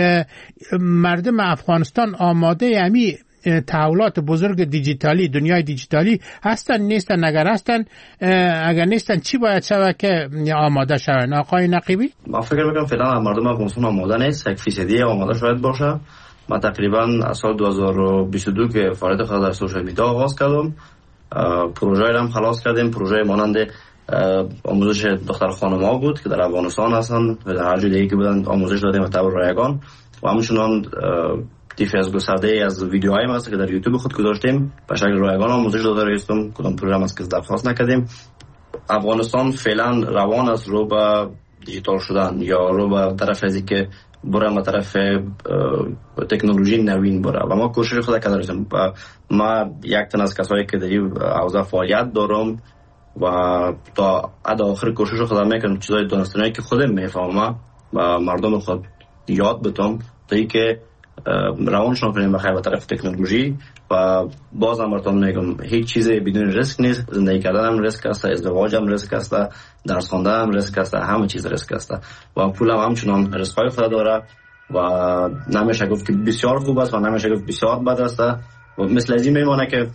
مردم افغانستان آماده امی تحولات بزرگ دیجیتالی دنیای دیجیتالی هستن نیستن؟ اگر هستن اگر نیستن چی باید شود که آماده شون؟ آقای نقیبی من فکر میکنم فعلا مردم افغانستان آماده نیست، یک فیصدی آماده شاید باشه. من تقریبا از سال دو هزار و بیست و دو که فعالیت خود در سوشال میدیا آغاز کردم، پروژه را هم خلاص کردیم. پروژه مانند آموزش دختر خانم‌ها بود که در افغانستان هستن و در هر جای دیگه که بودن آموزش دادیم به طور رایگان. و همچنان تیفی از گسترده از ویدیوهای ما است که در یوتیوب خود گذاشتیم به شکل رایگان آموزش داده رایستم. کدام پروژه است که درخواست نکردیم. افغانستان فعلا روان است رو به دیجیتال شدن یا رو به طرف از که برای ما طرف تکنولوژی نوین بره و ما کوشش خود کردیم. ما یک تن از کسایی که در این حوزه فعالیت دارم و تا عد آخر کوشش خودم میکنم چیزای دانستنی که خودم میفهمم و مردم خود یاد بتم تا اینکه روانشون کنیم بخیر به طرف تکنولوژی. و باز هم براتون میگم هیچ چیزی بدون ریسک نیست. زندگی کردن هم ریسک است، ازدواج هم ریسک است، درس خواندن هم ریسک است، همه چیز ریسک است و پول هم همچنان ریسکای خود داره و نمیشه گفت که بسیار خوب است و نمیشه گفت بسیار بد است. و مثل از این میمونه که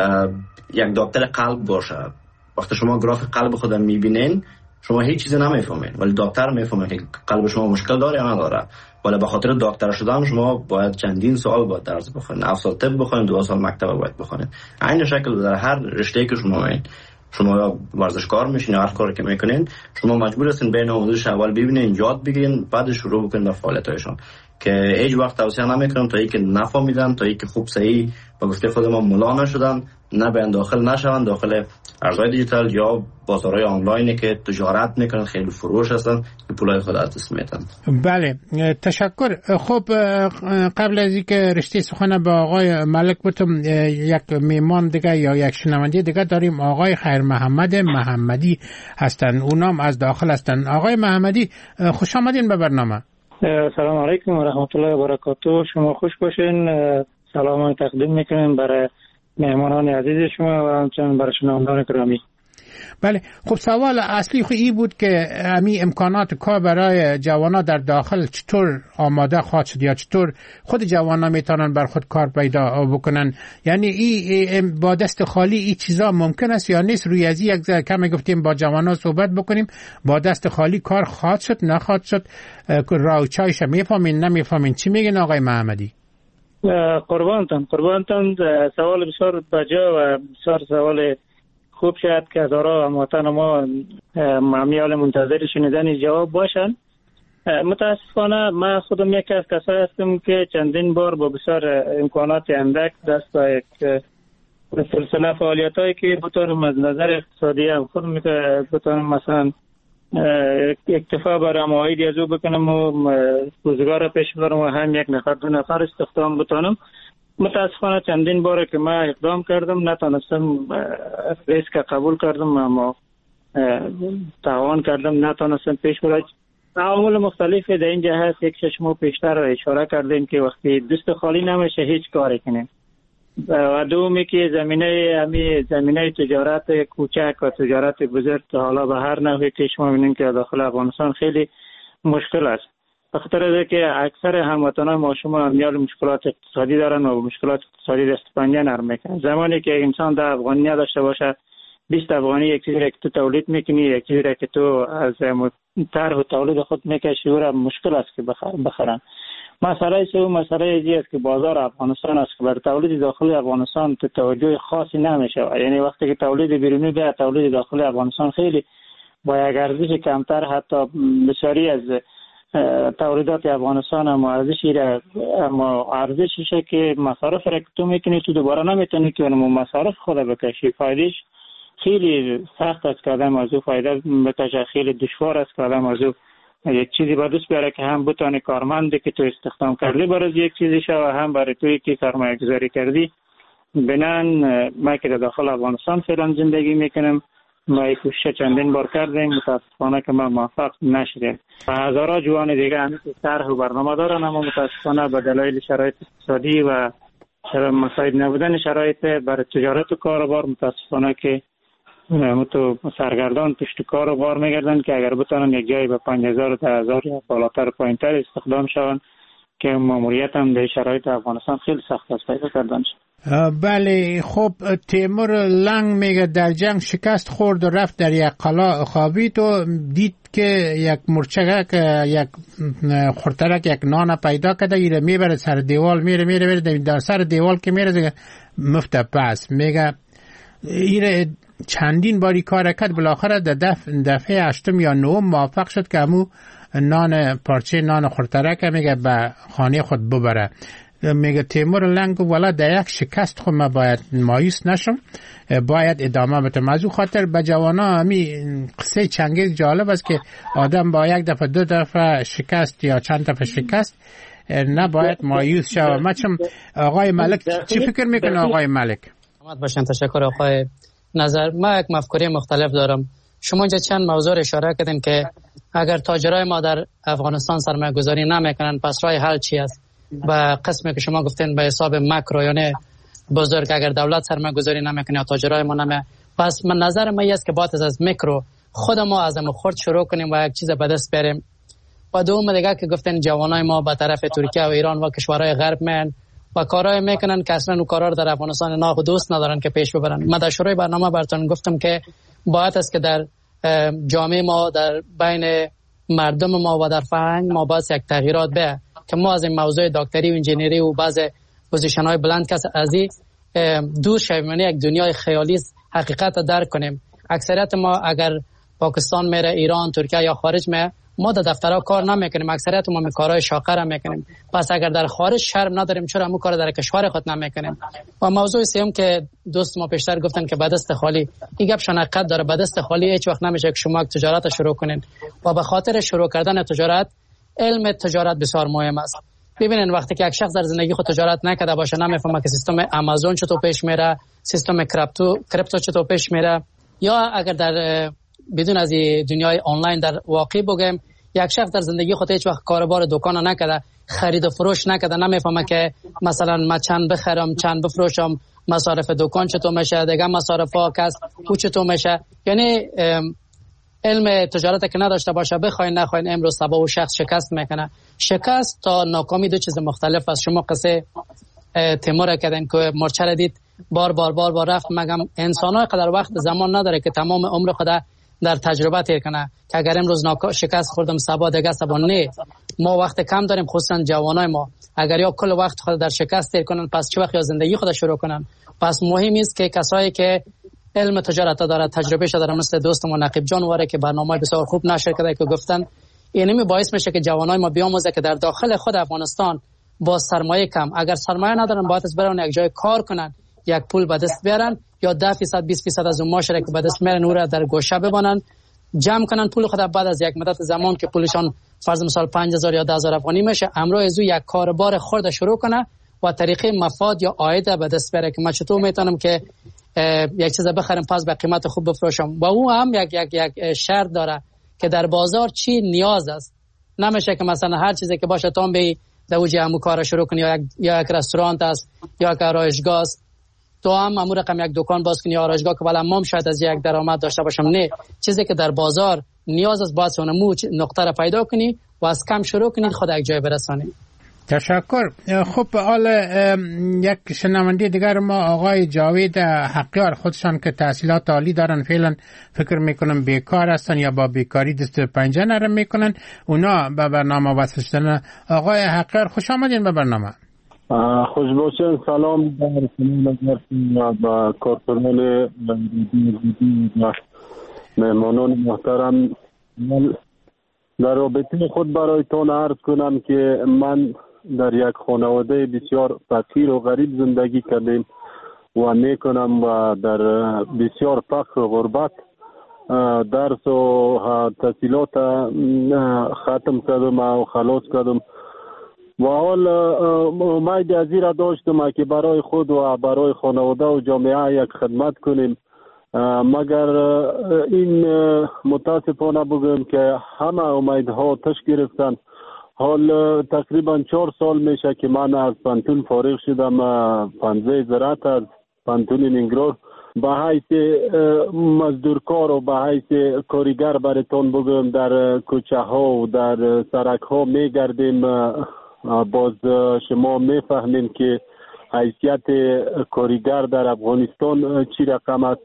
یک دکتر قلب باشه، وقتی شما گراف قلب خود میبینین شما هیچ چیزی نمیفهمین، ولی دکتر میفهمه که قلب شما مشکل داره یا نداره. ولی به خاطر دکتر شدن شما باید چندین سال باید درس بخونید، هفت سال طب بخونید، دو سال مکتب باید بخونید. این شکل در هر رشته‌ای که شما این شما یا ورزشکار میشین یا هر کاری که میکنین شما مجبور هستین بین آموزش اول ببینین، یاد بگیرین، بعد شروع بکنین به فعالیت‌هایشان که هیچ وقت توصیه نمیکنم تا اینکه نفهمیدن، تا اینکه خوب صحیح به گفته خود ما ملا نشدن، نه بیان داخل نشون داخل ارزهای دیجیتال یا بازارهای آنلاینی که تجارت میکنن، خیلی فروش هستن که پولای خود از دست میدن. بله تشکر. خب قبل از اینکه رشته سخن با آقای ملک بتم، یک میمان دیگه یا یک شنونده دیگه داریم. آقای خیر محمد محمدی هستن، اونام از داخل هستن. آقای محمدی خوش آمدین به برنامه. سلام علیکم و رحمت الله و برکاته. شما خوش باشین. سلام تقدیم میکنیم برای مهمانان عزیز شما و همچنین برای شنوندگان گرامی. بله خب سوال اصلی خو این بود که امی امکانات کار برای جوانا در داخل چطور آماده خواهد شد یا چطور خود جوانا میتونن بر خود کار پیدا بکنن. یعنی این با دست خالی این چیزا ممکن است یا نیست؟ روی از یک کمی گفتیم با جوانا صحبت بکنیم، با دست خالی کار خواهد شد نخواهد شد؟ راه چایش میفهمین نمیفهمین؟ چی میگن آقای محمدی؟ قربانتان قربانتان سوال بسیار بجا و بسیار سوال خوب شد که هزارها هموطن ما معمیال منتظر شنیدن جواب باشن. متاسفانه من خودم یکی از کسایی هستم که چندین بار با بسیار امکانات اندک دست به یک سلسله فعالیت هایی که بطورم از نظر اقتصادی هم خودم بطورم مثلا اکتفا بر مواعیدی از او بکنم و روزگار پیش برم و هم یک نفر دو نفر استخدام بتانم. متاسفانه چندین باره که من اقدام کردم نتونستم، ریسک قبول کردم اما تعاون کردم نتونستم پیش برم. عوامل مختلفی در این جهت یک شما پیشتر اشاره کردیم که وقتی دست خالی نمیشه هیچ کاری کنیم و دومی که زمینه همی زمینه تجارت کوچک و تجارت بزرگ حالا به هر نحوی که شما می‌بینید که داخل افغانستان خیلی مشکل است. به خاطر اینکه اکثر هموطنان ما شما میال مشکلات اقتصادی دارن و مشکلات اقتصادی دست پنجه نرم میکنن. زمانی که انسان ده افغانی نداشته باشه بیست افغانی یک چیزی که تو تولید میکنی، یک چیزی که تو از طرح و تولید خود میکشی و مشکل است که بخرن. مسئله سوم مسئله ایجی است که بازار افغانستان است که بر تولید داخلی افغانستان توجه خاصی نمیشه. یعنی وقتی که تولید بیرونی به تولید داخلی افغانستان خیلی با یک ارزش کمتر، حتی بسیاری از تولیدات افغانستان هم ارزشی را اما ارزشیشه که مصارف را که تو میکنی تو دوباره نمیتونی که اون مصارف خود بکشی. فایدهش خیلی سخت است که آدم از او فایده بکشه، خیلی دشوار است که آدم از او یک چیزی به دست بیاره که هم بتونه کارمندی که تو استخدام کردی برای یک چیزی شو و هم برای توی که سرمایه گذاری کردی. بنان ما که داخل افغانستان فعلا زندگی میکنم ما کوشش چندین بار کردیم، متاسفانه که ما موفق نشدیم. و هزارها جوان دیگه همی که طرح و برنامه دارن اما متاسفانه به دلایل شرایط اقتصادی و مساعد نبودن شرایط برای تجارت و کاروبار متاسفانه که متو سرگردان پشت کار و بار میگردن که اگر بتونن یک جایی به پنج هزار تا هزار یا بالاتر پایینتر استخدام شون که ماموریت هم در شرایط افغانستان خیلی سخت است پیدا کردن شد. بله خب تیمور لنگ میگه در جنگ شکست خورد و رفت در یک قلعه خوابید و دید که یک مرچگک یک خورترک یک نان پیدا کرده، ایره میبره سر دیوال، میره میره میره در سر دیوال که میره مفته پس میگه ایره چندین باری کار کرد، بالاخره در دفعه دفعه هشتم یا نهم موفق شد که همو نان پارچه نان خورترک میگه به خانه خود ببره. میگه تیمور لنگ والا در یک شکست خود ما باید مایوس نشم، باید ادامه بدم. از او خاطر به جوانا همی قصه چنگیز جالب است که آدم با یک دفعه دو دفعه شکست یا چند دفعه شکست نباید مایوس شود. ما چم آقای ملک چی فکر میکنه؟ آقای ملک محمد باشن. تشکر آقای نظر. ما یک مفکوره مختلف دارم. شما اینجا چند موضوع اشاره کردین که اگر تاجرای ما در افغانستان سرمایه گذاری نمیکنن پس راه حل چی است؟ و قسمی که شما گفتین به حساب ماکرو یعنی بزرگ، اگر دولت سرمایه گذاری نمیکنه یا تاجرای ما نمی، پس من نظر من است که باید از میکرو خود ما از خرد شروع کنیم و یک چیز به دست بیاریم. و دوم دیگه که گفتن جوانای ما به طرف ترکیه و ایران و کشورهای غرب میان و کارهای میکنن که اصلا اون کارا در افغانستان ناخ دوست ندارن که پیش ببرن. من در شروع برنامه براتون گفتم که باید است که در جامعه ما، در بین مردم ما و در فرهنگ ما باید یک تغییرات به که ما از این موضوع دکتری و انجینری و بعض پوزیشن های بلند کس از این دور شویم، یعنی یک دنیای خیالی حقیقت درک کنیم. اکثریت ما اگر پاکستان میره، ایران، ترکیه یا خارج میره، ما در دفترها کار نمیکنیم، اکثریت ما کارهای شاقه را میکنیم. پس اگر در خارج شرم نداریم چرا همون کار در کشور خود نمیکنیم؟ و موضوع سوم که دوست ما پیشتر گفتن که به دست خالی، این گپ شناقت داره، به دست خالی هیچ وقت نمیشه که شما تجارت شروع کنین. و به خاطر شروع کردن تجارت، علم تجارت بسیار مهم است. ببینین وقتی که یک شخص در زندگی خود تجارت نکرده باشه نمیفهمه که سیستم آمازون چطور پیش میره، سیستم کریپتو کریپتو چطور پیش میره، یا اگر در بدون از دنیای آنلاین در واقع بگم یک شخص در زندگی خود هیچ وقت کاروبار دکان نکرده، خرید و فروش نکرده، نمیفهمه که مثلا من چند بخرم چند بفروشم، مصارف دکان چطور میشه، دیگه مصارف ها کس او چطور میشه. یعنی علم تجارت که نداشته باشه بخواین نخواین امروز صبح و شخص شکست میکنه. شکست تا ناکامی دو چیز مختلف است. شما قصه تیمور کردن که مرچه را دید بار بار بار بار رفت. مگم انسان های قدر وقت زمان نداره که تمام عمر خود در تجربه تیر کنه که اگر امروز شکست خوردم صبح دیگه صبح نه. ما وقت کم داریم، خصوصا جوانای ما. اگر یا کل وقت خود در شکست تیر کنن پس چه وقت یا زندگی خود شروع کنن؟ پس مهم است که کسایی که علم تجارت داره، تجربه شده داره، مثل دوستم نقیب جان واره که برنامه بسیار خوب نشر کرده که گفتن اینمی باعث میشه که جوانای ما بیاموزه که در داخل خود افغانستان با سرمایه کم، اگر سرمایه ندارن باید از برن یک جای کار کنن، یک پول به دست بیارن یا ده درصد بیست درصد از اون معاشه که به دست میارن اون را در گوشه ببانن، جمع کنن پول خود. بعد از یک مدت زمان که پولشان فرض مثال پنج هزار یا ده هزار افغانی میشه، امروز از یک کاربار خرد شروع کنه و طریقه مفاد یا عاید به دست بیاره که من چطور میتونم که یک چیز بخرم پس به قیمت خوب بفروشم. و او هم یک یک یک شرط داره که در بازار چی نیاز است. نمیشه که مثلا هر چیزی که باشه تام به دوجی همو کار شروع کنی، یا یک یا یک رستوران است یا یک آرایشگاه است تو هم امور رقم یک دکان باز کنی یا آرایشگاه که بالا مام شاید از یک درآمد داشته باشم. نه، چیزی که در بازار نیاز است باید اونمو نقطه را پیدا کنی و از کم شروع کنی خود یک جای برسانی. تشکر. خب حال یک شنونده دیگر ما آقای جاوید حقیار، خودشان که تحصیلات عالی دارن فعلا فکر میکنم بیکار هستن یا با بیکاری دست پنجه نرم میکنن، اونا به برنامه وصل شدن. آقای حقیار خوش آمدین به برنامه. خوش باشین. سلام با کارکنان و مهمانان محترم. در رابطه خود برایتان عرض کنم که من در یک خانواده بسیار فقیر و غریب زندگی کردیم و میکنم و در بسیار فقر و غربت درس و تحصیلات ختم کردم و خلاص کردم و حال امید از این را داشتم که برای خود و برای خانواده و جامعه یک خدمت کنیم، مگر این متاسفانه بگم که همه امیدها تش گرفتن. حال تقریبا چهار سال میشه که من از پانتون فارغ شدم، پنزه زراعت از پانتون نینگرور به حیث مزدورکار و به حیث کارگر براتون بگم در کوچه ها و در سرک ها میگردیم. باز شما میفهمین که حیثیت کارگر در افغانستان چی رقم است.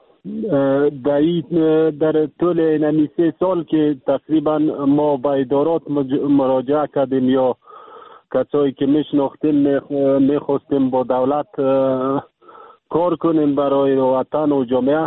در طول این سه سال که تقریبا ما به ادارات مراجعه کردیم یا کسایی که میشناختیم میخواستیم با دولت کار کنیم برای وطن و جامعه،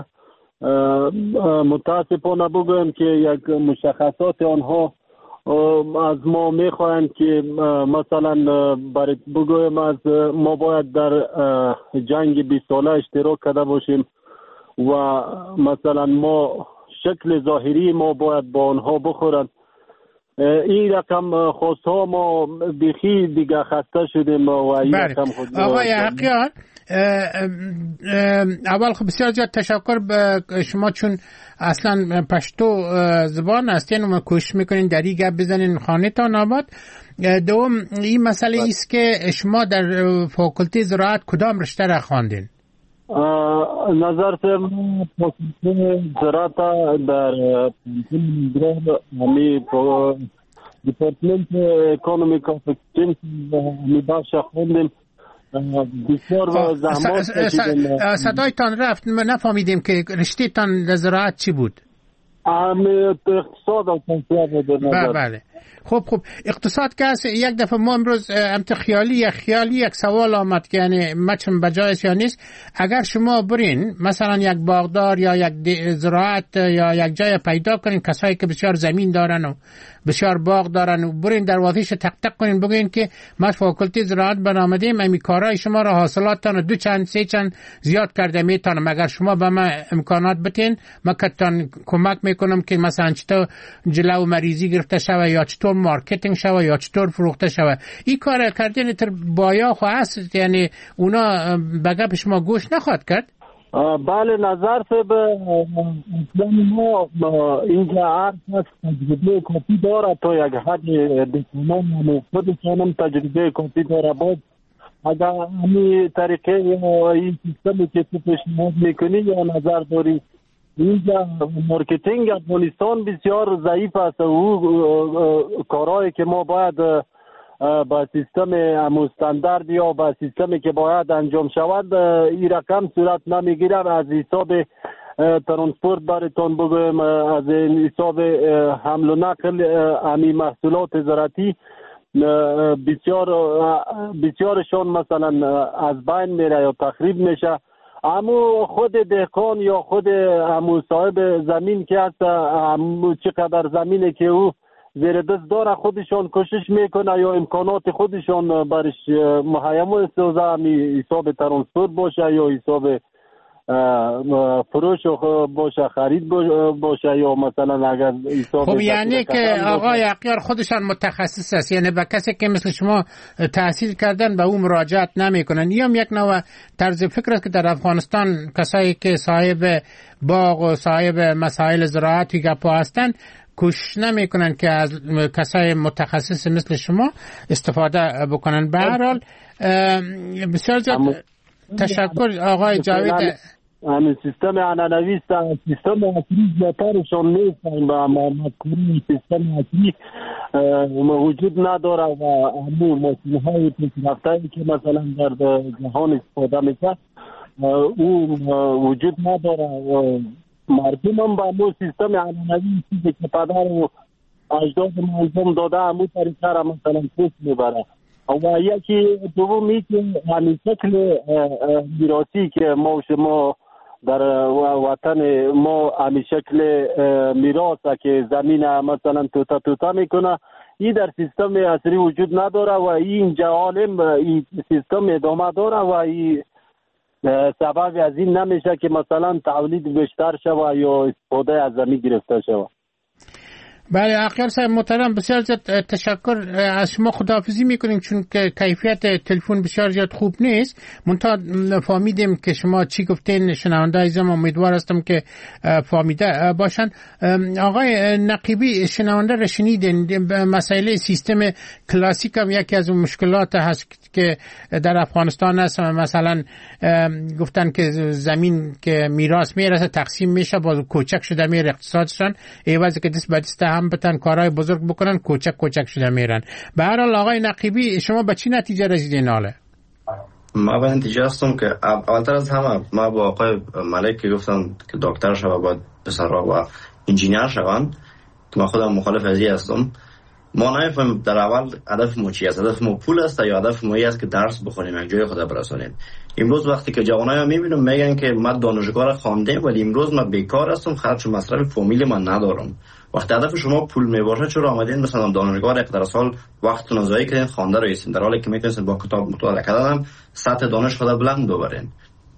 متاسفانه بگویم که یک مشخصات آنها از ما میخواهند که مثلا برای بگویم از ما باید در جنگ بیست ساله اشتراک کرده باشیم و مثلا ما شکل ظاهری ما باید با آنها بخورن. این رقم خواست ها ما بخی دیگه خسته شدیم و این رقم خود آقای حقیار اول خب بسیار زیاد تشکر به شما، چون اصلا پشتو زبان هستین و کوشش میکنین در این گپ بزنین خانه تا آباد. دوم این مسئله ایست که شما در فاکولته زراعت کدام رشته را خواندین؟ نظر من فاکولته زراعت در همی دیپارتمنت اکونومیک آف اکسچنج همی بخش خوندیم. بسیار زحمت کشیدیم. صدایتان رفت، ما نفهمیدیم که رشته تان در زراعت چی بود؟ اقتصاد و کنسیاب بود. بله. خب خب اقتصاد که هست، یک دفعه ما امروز امت خیالی یا خیالی یک سوال آمد که یعنی مچم بجایش یا نیست. اگر شما برین مثلا یک باغدار یا یک زراعت یا یک جای پیدا کنین کسایی که بسیار زمین دارن و بسیار باغ دارن و برین دروازه‌اش تق تق کنین بگین که ما فاکولته زراعت برآمدیم امی کارای شما را حاصلاتتان دو چند سه چند زیاد کرده میتونم، اگر شما به ما امکانات بتین ما کتان کمک میکنم که مثلا چطور جلو مریضی گرفته شوه یا چطور مارکتینگ شوه یا چطور فروخته شوه. این کار کردن تر بایا خو هست، یعنی اونا به گپ شما گوش نخواد کرد. بله نظر به ما اینجا هر کس تجربه کافی داره تا یک حد بکنم خودشانم تجربه کافی داره. باید اگر همی طریقه این سیستمی که تو پیشنهاد میکنی یا نظر داری، اینجا مارکتینگ افغانستان بسیار ضعیف است. او کارهایی که ما باید با سیستم مستندرد یا با سیستمی که باید انجام شود این رقم صورت نمیگیره. از حساب ترانسپورت براتون بگویم، از حساب حمل و نقل امی محصولات زراعتی بسیار بسیارشان مثلا از بین میره یا تخریب میشه. امو خود دهقان یا خود امو صاحب زمین که هست، امو چقدر زمینه که او زیر دست داره خودشان کوشش میکنه یا امکانات خودشان برش مهیا است، امی حساب ترانسپورت باشه یا حساب فروش باشه، خرید باشه یا مثلا اگر حساب. خب یعنی که آقای اغیار خودشان متخصص است، یعنی به کسی که مثل شما تحصیل کردن به او مراجعت نمیکنن. یا یک نوع طرز فکر است که در افغانستان کسایی که صاحب باغ و صاحب مسائل زراعتی گپا هستن کوشش نمیکنن که از کسای متخصص مثل شما استفاده بکنن. به هر حال بسیار زیاد تشکر آقای جاوید. همین سیستم عنعنوی است، سیستم اصلی زیادترشان نیستن و مذکوری سیستم اصلی وجود نداره و همون ماشین‌های پیشرفته‌ای که مثلا در جهان استفاده میشه او وجود نداره. مردم هم با همون سیستم عنعنوی چیزی که پدر و اجداد منظم داده همون طریقه را مثلا پیش میبره. و یکی دومی که همین شکل میراثی که ما و شما در وطن ما همین شکل میراث که زمین مثلا توتا توتا میکنه، این در سیستم اصلی وجود نداره و این جهالم این سیستم ادامه داره و این سبب از این نمیشه که مثلا تولید بیشتر شود یا استفاده از زمین گرفته شود. بله اغیار صاحب محترم بسیار زیاد تشکر از شما، خداحافظی میکنیم چون که کیفیت تلفن بسیار زیاد خوب نیست. منتها فهمیدیم که شما چی گفتین، شنونده عزیزم امیدوار هستم که فهمیده باشن. آقای نقیبی شنونده را شنیدین، مسئله سیستم کلاسیک هم یکی از مشکلات هست که در افغانستان هست. مثلا گفتن که زمین که میراث میرسه تقسیم میشه باز کوچک شده میره اقتصادشان، ایوازی که دست به دست هم بتن کارهای بزرگ بکنن کوچک کوچک شده میرن. به هر حال آقای نقیبی شما به چی نتیجه رسیدین حالا؟ ما به نتیجه هستم که اولتر از همه ما با آقای ملک که گفتن که دکتر شوه باید پسرها و انجینیر شوند که ما خودم مخالف از این هستم. ما نمیفهمیم در اول هدف ما چی است. هدف ما پول است یا هدف ما این است که درس بخونیم یک جای خود برسونیم. امروز وقتی که جوانای میبینم میگن که ما دانشگاه خواندیم ولی امروز ما بیکار هستم، خرج و مصرف فامیل من ندارم. وقتی هدف شما پول میباشه چرا آمدین مثلا دانشگاه یک در سال وقتتون ضایع کردین خوانده رئیسین، در حالی که میتونید با کتاب مطالعه کردن سطح دانش خود بلند ببرین.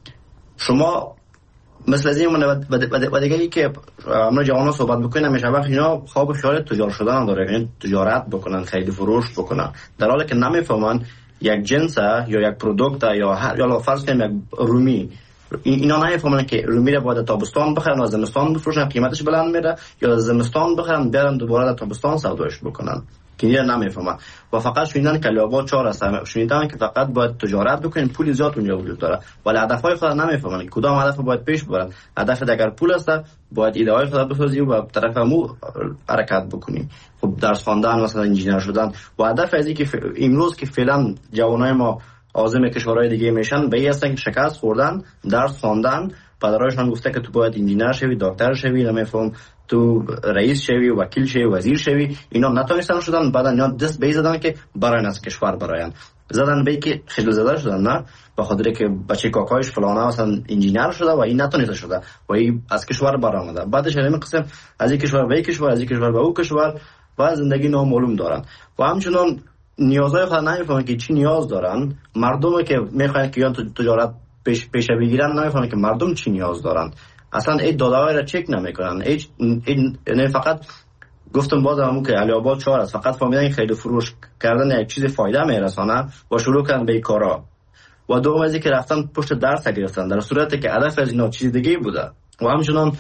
شما مثل از این و دیگه که امروز جوانان صحبت بکنن همیشه وقت اینا خواب خیال تجار شدن داره، یعنی تجارت بکنن، خرید فروش بکنن، در حالی که نمیفهمن یک جنس یا یک پروداکت یا هر یا فرض کنیم یک رومی، اینا نمیفهمن که رومی رو باید تابستان بخرن و زمستان بفروشن قیمتش بلند میره، یا زمستان بخرن برن دوباره در تابستان سوداش بکنن، که اینا نمیفهمن و فقط شنیدن که لیابا چهار است، شنیدن که فقط باید تجارت بکنین، پول زیاد اونجا وجود داره، ولی هدفهای خود نمیفهمن کدام هدف باید پیش ببرن. هدف اگر پول است باید ایده های خود بسازی و به طرف مو حرکت بکنیم. خب درس خواندن مثلا انجینر شدن و هدف از اینکه امروز که فعلا جوانای ما عازم کشورهای دیگه میشن به این هستن که شکست خوردن، درس خواندن، پدرایشان گفته که تو باید انجینر شوی، دکتر شوی، نمیفهم تو رئیس شوی، وکیل شوی، وزیر شوی، اینا نتونستن شدن، بعدا اینا دست به زدن که براین از کشور براین زدن به که خجل زده شدن، نه به خاطر که بچه کاکایش فلانه مثلا انجینر شده و این نتونسته شده و این از کشور برآمده، بعدش همین قسم از این کشور به این کشور، از این کشور به اون کشور و زندگی نامعلوم دارن و همچنان نیازهای خود نمیفهمن که چی نیاز دارن. مردمی که میخوان که یا تجارت پیش پیش بگیرن نمیفهمن که مردم چی نیاز دارن، اصلا این داده‌های را چک نمیکنن. هیچ نه فقط گفتم باز همون که علی آباد چهار است، فقط فهمیدن خیلی فروش کردن یک چیز فایده میرسانه و شروع کردن به کارا و دوم از اینکه رفتن پشت درس گرفتن در صورتی که هدف از اینا چیز دیگه بوده. و همچنان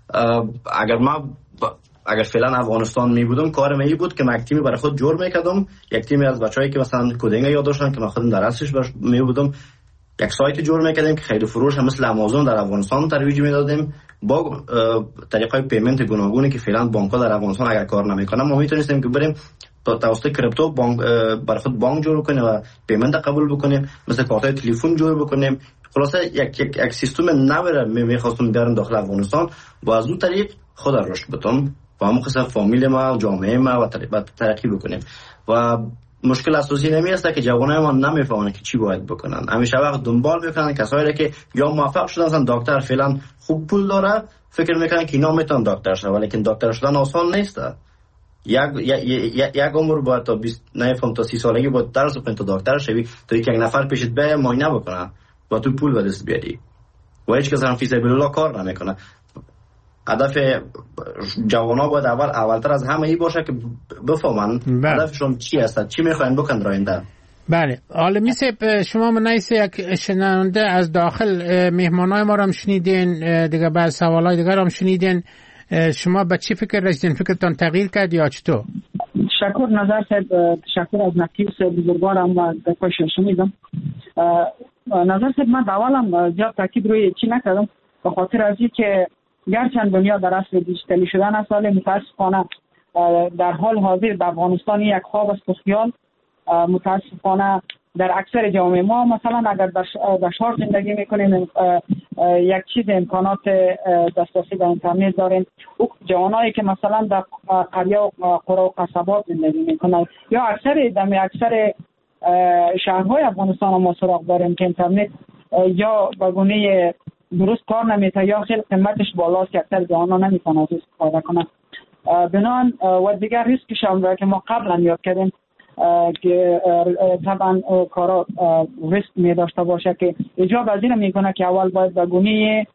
اگر ما اگر فعلا افغانستان می بودم کارم این بود که من یک تیمی برای خود جور میکردم، یک تیمی از بچه‌ای که مثلا کدینگ یاد داشتن که من خودم درسش می بودم، یک سایت جور میکردیم که خیلی فروش هم مثل آمازون در افغانستان ترویج میدادیم با طریقای پیمنت گوناگونی که فعلا بانک‌ها در افغانستان اگر کار نمیکنن ما میتونستیم که بریم توسط کریپتو بانک برای خود بانک جور کنیم و پیمنت قبول بکنیم، مثل کارتای تلفن جور بکنیم. خلاصه یک یک یک سیستم نوره میخواستم بیارم داخل افغانستان و از اون طریق خود رشد بدم و همون قسم فامیل ما و جامعه ما و ترقی بکنیم. و مشکل اساسی نمی است که جوانای ما نمیفهمن که چی باید بکنن، همیشه وقت دنبال میکنن کسایی که یا موفق شدن مثلا دکتر فعلا خوب پول داره، فکر میکنن که اینا میتونن دکتر شدن، ولی که دکتر شدن آسان نیست. یک یک یک عمر باید تا بیست نمیفهم تا سی سالگی باید درس بخونی تا دکتر شوی، تا یک نفر پیشت بیاد معاینه بکنه و تو پول به دست بیاری و هیچ کس هم فی سبیل الله کار نمیکنه. هدف جوانا باید اول اولتر از همه ای باشه که بفهمن هدفشون چی هست، چی میخواین بکنن در آینده. بله، حالا میشه شما منیس یک شنونده از داخل مهمانای ما رو هم شنیدین، دیگه بعد سوالای دیگر هم شنیدین، شما به چی فکر رسیدین؟ فکرتان تغییر کرد یا چطور؟ تشکر نظر صاحب، تشکر از نقیب بزرگوارم و دکتر شنیدم. نظر صاحب من اولم زیاد تاکید روی چی نکردم به خاطر از اینکه گرچند دنیا در اصل دیجیتالی شدن است، ولی متاسفانه در حال حاضر در افغانستان یک خواب است و خیال. متاسفانه در اکثر جامعه ما مثلا اگر در شهر زندگی میکنیم یک چیز امکانات دسترسی به اینترنت داریم، او جوانایی که مثلا در قریه و قرى و قصبات زندگی میکنن یا اکثر در اکثر شهرهای افغانستان ما سراغ داریم که اینترنت یا به گونه درست کار نمیته یا خیلی قیمتش بالاست که اکثر جوانان نمیتونن از استفاده کنن. بنان و دیگر ریسکش هم که ما قبلا یاد کردیم که طبعا کارا ریسک می داشته باشه که ایجاب از این میکنه که اول باید به گونه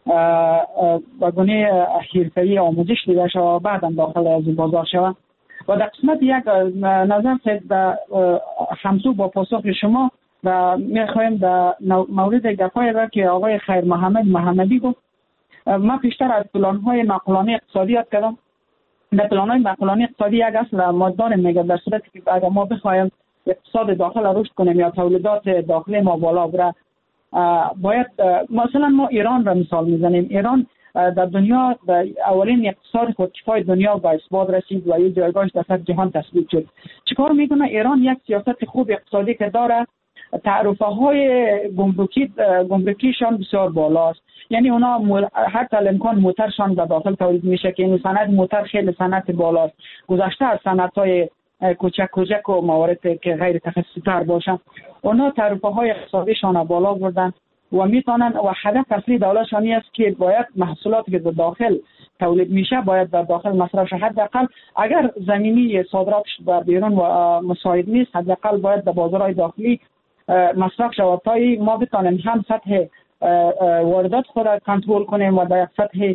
به گونه حرفه‌ای آموزش دیده شود و بعدا داخل از بازار شود. و در قسمت یک نظر به همسو با پاسخ شما و میخوایم در مورد گپایی را که آقای خیر محمد محمدی گفت، من پیشتر از پلان‌های معقولانه اقتصادی یاد کردم. در پلان‌های معقولانه اقتصادی یک اصل مادار میگه در صورتی که اگر ما بخوایم اقتصاد داخل رشد کنیم یا تولیدات داخلی ما بالا بره، باید مثلا ما ایران را مثال میزنیم. ایران در دنیا در اولین اقتصاد خودکفای دنیا به اثبات رسید و یه جایگاهش در سطح جهان تثبیت شد. چیکار میکنه ایران؟ یک سیاست خوب اقتصادی که داره، تعرفه های گمرکی گمرکیشان بسیار بالاست، یعنی اونا هر طال امکان موترشان به داخل تولید میشه که این صنعت موتر خیلی صنعت بالاست، گذشته از صنعت های کوچک کوچک و موارد که غیر تخصصی تر باشن. اونا تعرفه های اقتصادیشان بالا بردن و میتونن و هدف اصلی دولتشان است که باید محصولاتی که در داخل تولید میشه باید در داخل مصرف شه. حداقل اگر زمینی صادراتش در بیرون و مساعد نیست، حداقل باید در بازارهای داخلی مصرف شود تا ما بتونیم هم سطح واردات خود را کنترل کنیم و در یک سطح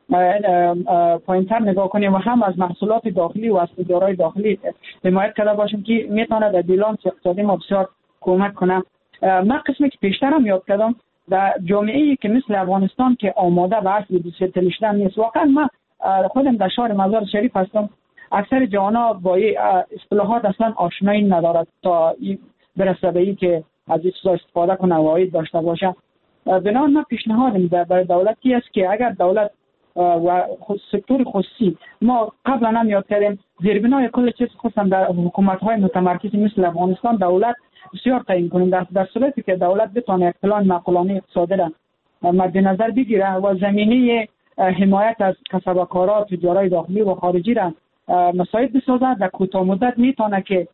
پایین‌تر نگاه کنیم و هم از محصولات داخلی و از تجارت داخلی حمایت کرده باشیم که میتونه در بیلانس اقتصادی ما بسیار کمک کنه. من قسمی که پیشتر هم یاد کردم در جامعه‌ای که مثل افغانستان که آماده به اصل دیجیتال شدن نیست. واقعا من خودم در شهر مزار شریف هستم، اکثر جوانا با اصطلاحات اصلا آشنایی ندارد تا برسه به این که از این چیزا استفاده کنه و عاید داشته باشه. بنابراین من پیشنهادم برای دولتی است که اگر دولت و سکتور خصوصی، ما قبلا هم یاد کردیم زیربنای کل چیز خصوصا در حکومت‌های متمرکز مثل افغانستان دولت بسیار تعیین کنیم. در, در صورتی که دولت بتونه یک پلان معقولانه اقتصادی را مد نظر بگیره و زمینه حمایت از کسب‌وکاران، تجارای داخلی و خارجی را مساعد بسازد، در کوتاه مدت میتونه که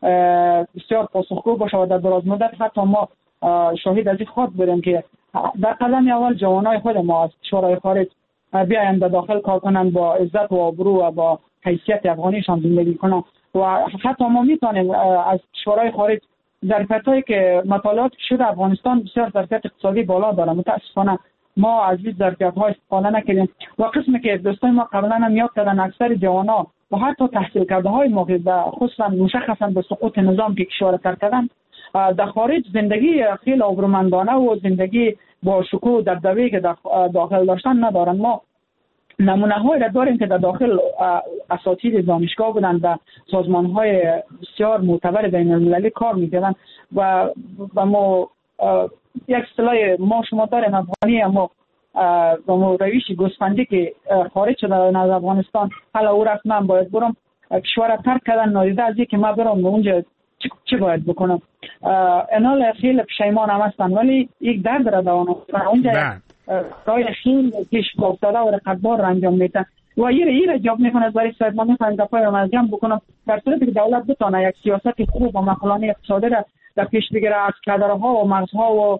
بسیار پاسخگو باشه و در دراز مدت حتی ما شاهد از این خود بودیم که در قدم اول جوانای خود ما از کشورهای خارج بیاین به داخل کار کنن، با عزت و آبرو و با حیثیت افغانیشان زندگی کنن و حتی ما میتونیم از کشورهای خارج ظرفیتایی که مطالعات شده افغانستان بسیار ظرفیت اقتصادی بالا داره، متاسفانه ما از این ظرفیت‌ها استفاده نکردیم و قسمی که دوستان ما قبلا هم یاد کردن اکثر جوانا و حتی تحصیل کرده های ما که خصوصا مشخصا به سقوط نظام که کشور ترک کردن در خارج زندگی خیلی آبرومندانه و زندگی با شکوه و دبدبه‌ای که داخل داشتن ندارن. ما نمونه های را داریم که در داخل اساتید دانشگاه بودن و سازمان های بسیار معتبر بین المللی کار میکردن و و ما یک اصطلاح ما شما داریم افغانی، اما با ما رویش گوسفندی که خارج شده از افغانستان، حالا او رفت من باید برم کشور ترک کردن نادیده از این که من برم اونجا چی باید بکنم. انال خیلی پشیمان هم هستن ولی یک درد را دوانم اونجا رای خیلی پیش بافتاده و رقبار را انجام میتن و ایره ایره جاب میکنه. برای ساید من میخوایم دفعه رو مزیم بکنم در صورتی که دولت بتانه یک سیاست خوب و معقولانه اقتصادی را در پیش بگیره، از کادرها و مغزها و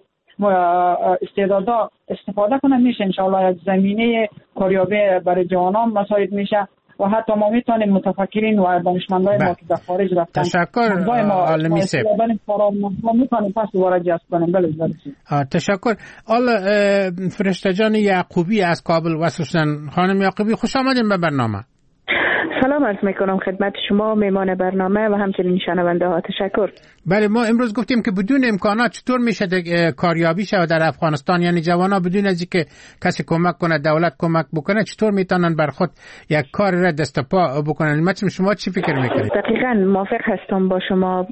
استعدادا استفاده کنه، میشه انشاءالله از زمینه کاریابی برای جوانان مساعد میشه و حتی ما میتونیم متفکرین و دانشمندای ما که در خارج رفتن تشکر عالمی صاحب ما میتونیم پس دوباره جذب کنیم. بله تشکر. آل فرشته جان یعقوبی از کابل وصل شدن. خانم یعقوبی خوش آمدین به برنامه. سلام عرض میکنم خدمت شما میمان برنامه و همچنین شنونده ها. تشکر. بله ما امروز گفتیم که بدون امکانات چطور میشه کاریابی شود در افغانستان، یعنی جوانا بدون از اینکه کسی کمک کنه، دولت کمک بکنه، چطور میتونن بر خود یک کار را دست پا بکنن؟ مثلا شما چی فکر میکنید؟ دقیقاً موافق هستم با شما.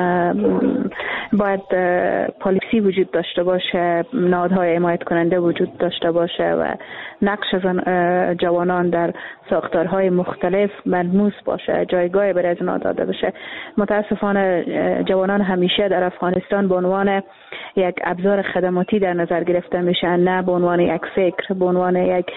باید پالیسی وجود داشته باشه، نهادهای حمایت کننده وجود داشته باشه و نقش جوانان در ساختارهای مختلف ملموس باشه، جایگاه برای از اونها داده بشه. متاسفانه جوانان همیشه در افغانستان به عنوان یک ابزار خدماتی در نظر گرفته میشن، نه به عنوان یک فکر، به عنوان یک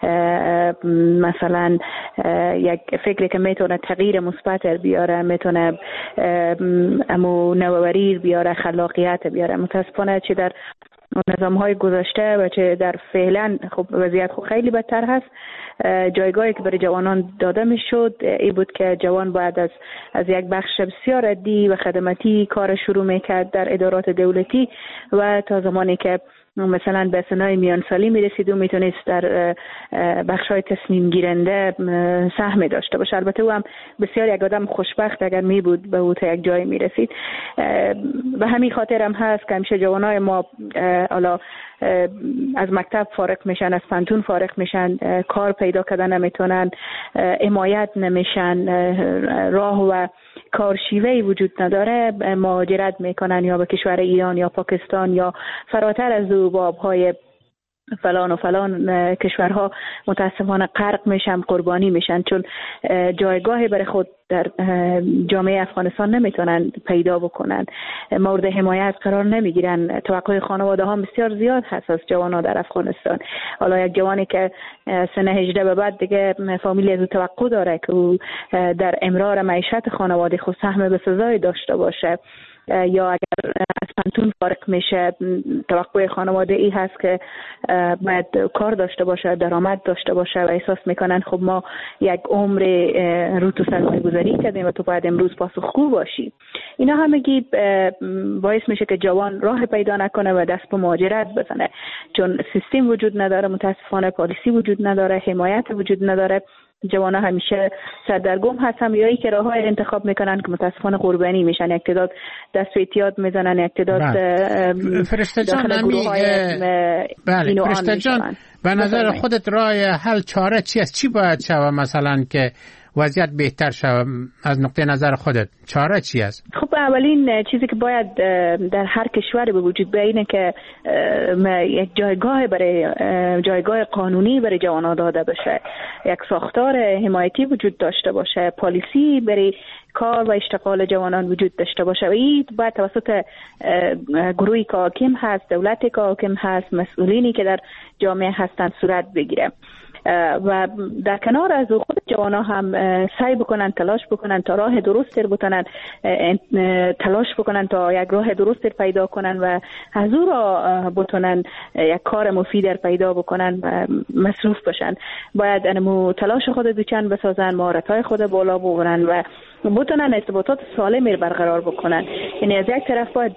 مثلا یک فکری که میتونه تغییر مثبت بیاره، میتونه امو نوآوری بیاره، خلاقیت بیاره. متاسفانه چه در نظام های گذشته و چه در فعلا خب وضعیت خب خیلی بدتر هست. جایگاهی که برای جوانان داده میشد ای بود که جوان باید از از یک بخش بسیار عادی و خدماتی کار شروع میکرد در ادارات دولتی و تا زمانی که مثلا به سنای میان سالی میرسید و میتونست در بخش های تصمیم گیرنده سهم داشته باشه. البته او هم بسیار یک آدم خوشبخت اگر می بود به او تا یک جای میرسید. به همین خاطر هم هست که همیشه جوانای ما حالا از مکتب فارغ میشن، از فنتون فارغ میشن، کار پیدا کردن نمیتونن، حمایت نمیشن، راه و کارشیوهی وجود نداره، مهاجرت میکنن یا به کشور ایران یا پاکستان یا فراتر از او با آبهای فلان و فلان کشورها متاسفانه غرق میشن، قربانی میشن، چون جایگاهی برای خود در جامعه افغانستان نمیتونن پیدا بکنن، مورد حمایت قرار نمیگیرن. توقع خانواده ها بسیار زیاد هست از جوانان در افغانستان. حالا یک جوانی که سن هجده به بعد دیگه فامیلی از او توقع داره که او در امرار معیشت خانواده خود سهم بسزایی داشته باشه، یا اگر از فنتون فارغ میشه توقع خانواده ای هست که باید کار داشته باشه، درآمد داشته باشه و احساس میکنن خب ما یک عمر رو تو سرمایه گذاری کردیم و تو باید امروز پاسخگو باشی. اینا همگی باعث میشه که جوان راه پیدا نکنه و دست به مهاجرت بزنه، چون سیستم وجود نداره، متاسفانه پالیسی وجود نداره، حمایت وجود نداره جوانا همیشه سردرگم هستن یا ای که راه های انتخاب میکنن که متاسفانه قربانی میشن. یک تعداد دست به اعتیاد میزنن، یک تعداد فرشته جان نمی بله فرشته جان به نظر خودت راه حل چاره چی است؟ چی باید شود مثلا که وضعیت بهتر شود از نقطه نظر خودت؟ چاره چی است؟ خب اولین چیزی که باید در هر کشوری به وجود بیاد اینه که یک جایگاه برای جایگاه قانونی برای جوانان داده بشه، یک ساختار حمایتی وجود داشته باشه، پالیسی برای کار و اشتغال جوانان وجود داشته باشه و این باید توسط گروهی که حاکم هست، دولتی که حاکم هست، مسئولینی که در جامعه هستند صورت بگیره و در کنار از خود جوانا هم سعی بکنن، تلاش بکنن تا راه درست بتونن تلاش بکنن تا یک راه درست پیدا کنن و از او را بتونن یک کار مفید پیدا بکنن و مصروف بشن. باید انمو تلاش خود دوچند بسازن، مهارت‌های خود بالا ببرن و بتونن ارتباطات سالم برقرار بکنن. یعنی از یک طرف باید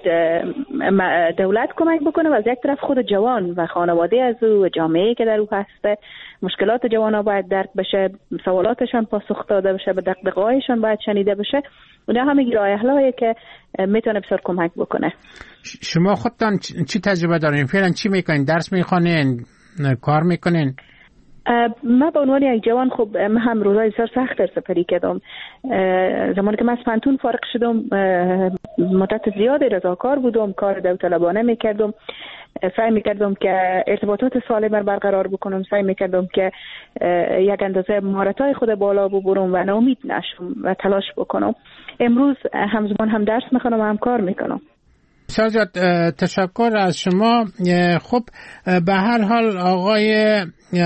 دولت کمک بکنه و از یک طرف خود جوان و خانواده از او و جامعه که در او هسته. مشکلات جوانا باید درک بشه، سوالاتشان پاسخ داده بشه، به دغدغه‌هایشان باید شنیده بشه. اونها همه راه حل‌هایی که میتونه بسیار کمک بکنه. شما خودتان چی تجربه دارین؟ فعلا چی میکنین؟ درس میخوانین؟ کار میکنین؟ من به عنوان یک جوان خب من هم روزای بسیار سخت در سپری کردم. زمانی که من از پانتون فارغ شدم مدت زیادی رضاکار بودم، کار داوطلبانه میکردم، سعی میکردم که ارتباطات سالم برقرار بکنم، سعی میکردم که یک اندازه مهارت‌های خود بالا ببرم و ناامید نشم و تلاش بکنم. امروز همزمان هم درس میخونم و هم کار میکنم. سازت تشکر از شما. خب به هر حال آقای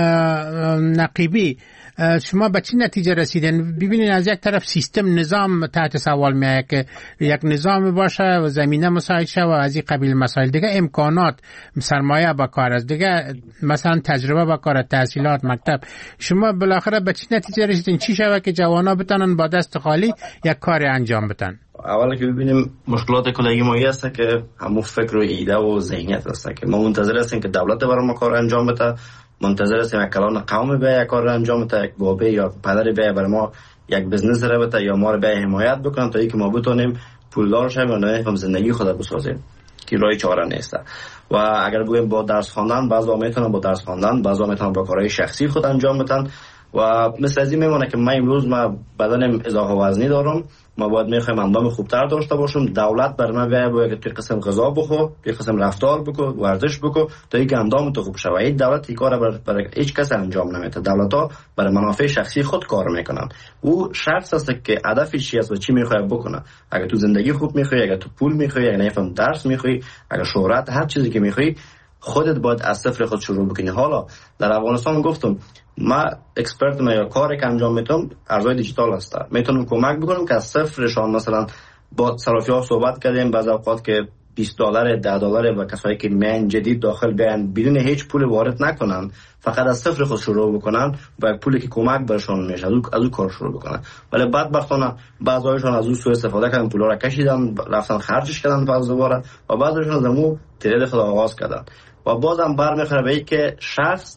نقیبی، شما به چی نتیجه رسیدین؟ ببینید از یک طرف سیستم نظام تحت سوال میاد که یک نظام باشه و زمینه مساعد شه و از این قبیل مسائل دیگه، امکانات سرمایه با کار است دیگه، مثلا تجربه با کار، تحصیلات، مکتب. شما بالاخره به چی نتیجه رسیدین؟ چی شوه که جوانا بتونن با دست خالی یک کار انجام بدن؟ اولا که ببینیم مشکلات کلگی ما هست که همون فکر و ایده و ذهنیت هست که ما منتظر هستیم که دولت برای ما کار انجام بده، منتظر هستیم یک کلان قوم به یک کار انجام بده، یک بابا یا پدر به برای ما یک بزنس رو بده یا ما رو به حمایت بکنن تا اینکه ما بتونیم پولدار شویم و نمیفهم زندگی خود رو بسازیم که راه چاره نیست. و اگر بگویم با درس خواندن، بعضا میتونن با درس خواندن، بعضا میتونن با کارهای شخصی خود انجام بدن و مثل از این میمونه که من امروز ما بدنم اضافه وزنی دارم، ما باید میخوایم اندام خوبتر داشته باشم، دولت بر من بیاید باید که توی قسم غذا بخو، توی قسم رفتار بکو، ورزش بکو تا اینکه اندام تو خوب شه. این دولت این کار برای بر هیچ کس انجام نمیده. دولت‌ها برای منافع شخصی خود کار میکنن. او شخص است که هدفش چی است و چی میخواد بکنه. اگه تو زندگی خوب میخوای، اگه تو پول میخوای، اگه نمیفهم درس میخوای، اگه شهرت، هر چیزی که میخوای، خودت باید از صفر خود شروع بکنی. حالا در افغانستان گفتم ما اکسپرت ما یا کاری که انجام میتونم ارزهای دیجیتال هست، میتونم کمک بکنم که از صفرشان مثلا با صرافی‌ها صحبت کردیم، بعضی اوقات که بیست دلار، ده دلار و کسایی که میان جدید داخل بیان بدون هیچ پول وارد نکنن، فقط از صفر خود شروع بکنن و پولی که کمک برشون میشه از اون کار شروع بکنن. ولی بدبختانه بعضی‌هاشون از اون سوء استفاده کردن، پولا را کشیدن، رفتن خرجش کردن باز دوباره و بعضی‌هاشون از اون ترید خود آغاز کردن و بازم برمیخوره به اینکه شخص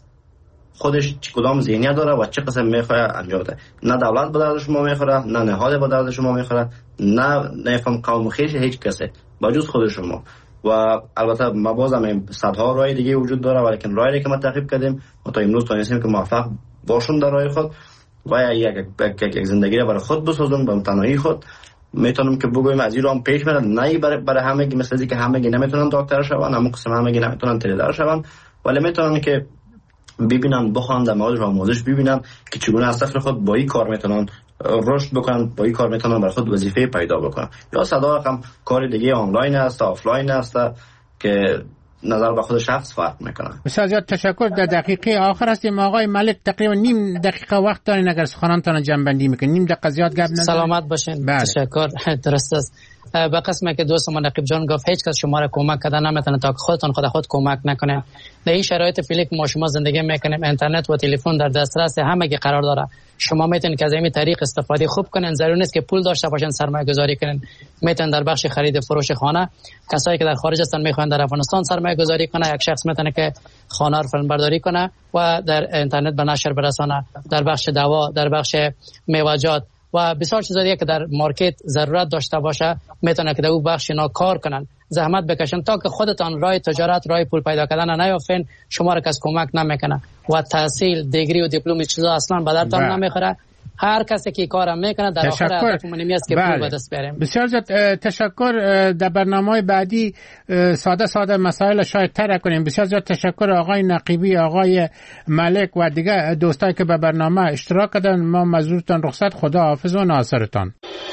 خودش چه کدام ذهنیت داره و چه قسم میخواد انجام بده. نه دولت به درد شما میخوره، نه نهاد به درد شما میخوره، نه نفهم قوم خیش هیچ کسی با جز خود شما. و البته ما بازم صدها راه دیگه وجود داره ولیکن راهی که ما تعقیب کردیم ما تا امروز تونستیم که موفق باشیم در راه خود و یک یک زندگی را برای خود بسازیم به تنهایی خود. میتونم که بگویم از ایران پیش میره، نه برای برای همه مثل اینکه همه نمیتونن دکتر شون، همون قسم همه نمیتونن تریدر شون، ولی میتونن که ببینن، بخوان در مورد آموزش ببینن که چگونه از صفر خود با این کار میتونن رشد بکنن، با این کار میتونن برای خود وظیفه پیدا بکنن. یا صدا رقم کار دیگه آنلاین است، آفلاین است که نظر به خود شخص فرق میکنه. بسیار زیاد تشکر. در دقیقه آخر هستیم آقای ملک، تقریبا نیم دقیقه وقت دارین اگر سخنانتان جمع بندی میکنین. نیم دقیقه زیاد گپ ندارین. سلامت باشین. بله. تشکر. درست است. به قسمه که دوست ما نقیب جان گفت هیچ کس شما را کمک کردن نمیتونه تا خودتون خود خود کمک نکنه. در این شرایط فعلی که ما شما زندگی میکنیم، اینترنت و تلفن در دسترس همگی قرار داره. شما میتونید که از این طریق استفاده خوب کنین. ضروری نیست که پول داشته باشین سرمایه گذاری کنین. میتونید در بخش خرید فروش خانه، کسایی که در خارج هستن میخوان در افغانستان سرمایه گذاری کنه، یک شخص میتونه که خانه رو فیلم برداری کنه و در اینترنت به نشر برسانه. در بخش دوا، در بخش میوه‌جات و بسیار چیزا دیگه که در مارکت ضرورت داشته باشه میتونه که در اون بخش اینا کار کنن، زحمت بکشن تا که خودتان راه تجارت، راه پول پیدا کردن نیافتین. شما را کس کمک نمیکنه و تحصیل، دیگری و دیپلم چیزا اصلا به درتان نمیخوره. هر کسی که کارم میکنه در آخر هدف منیمی است که پول به دست بیاریم. بسیار زیاد تشکر. در برنامه بعدی ساده ساده مسائل شاید طرح کنیم. بسیار زیاد تشکر آقای نقیبی، آقای ملک و دیگه دوستایی که به برنامه اشتراک کردن. ما مزورتان رخصت. خدا حافظ و ناصرتان.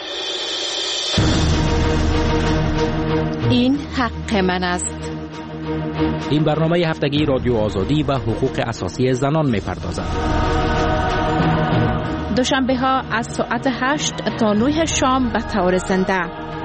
این حق من است. این برنامه هفتگی رادیو آزادی و حقوق اساسی زنان می‌پردازد. دوشنبه ها از ساعت هشت تا نه شام به طور زنده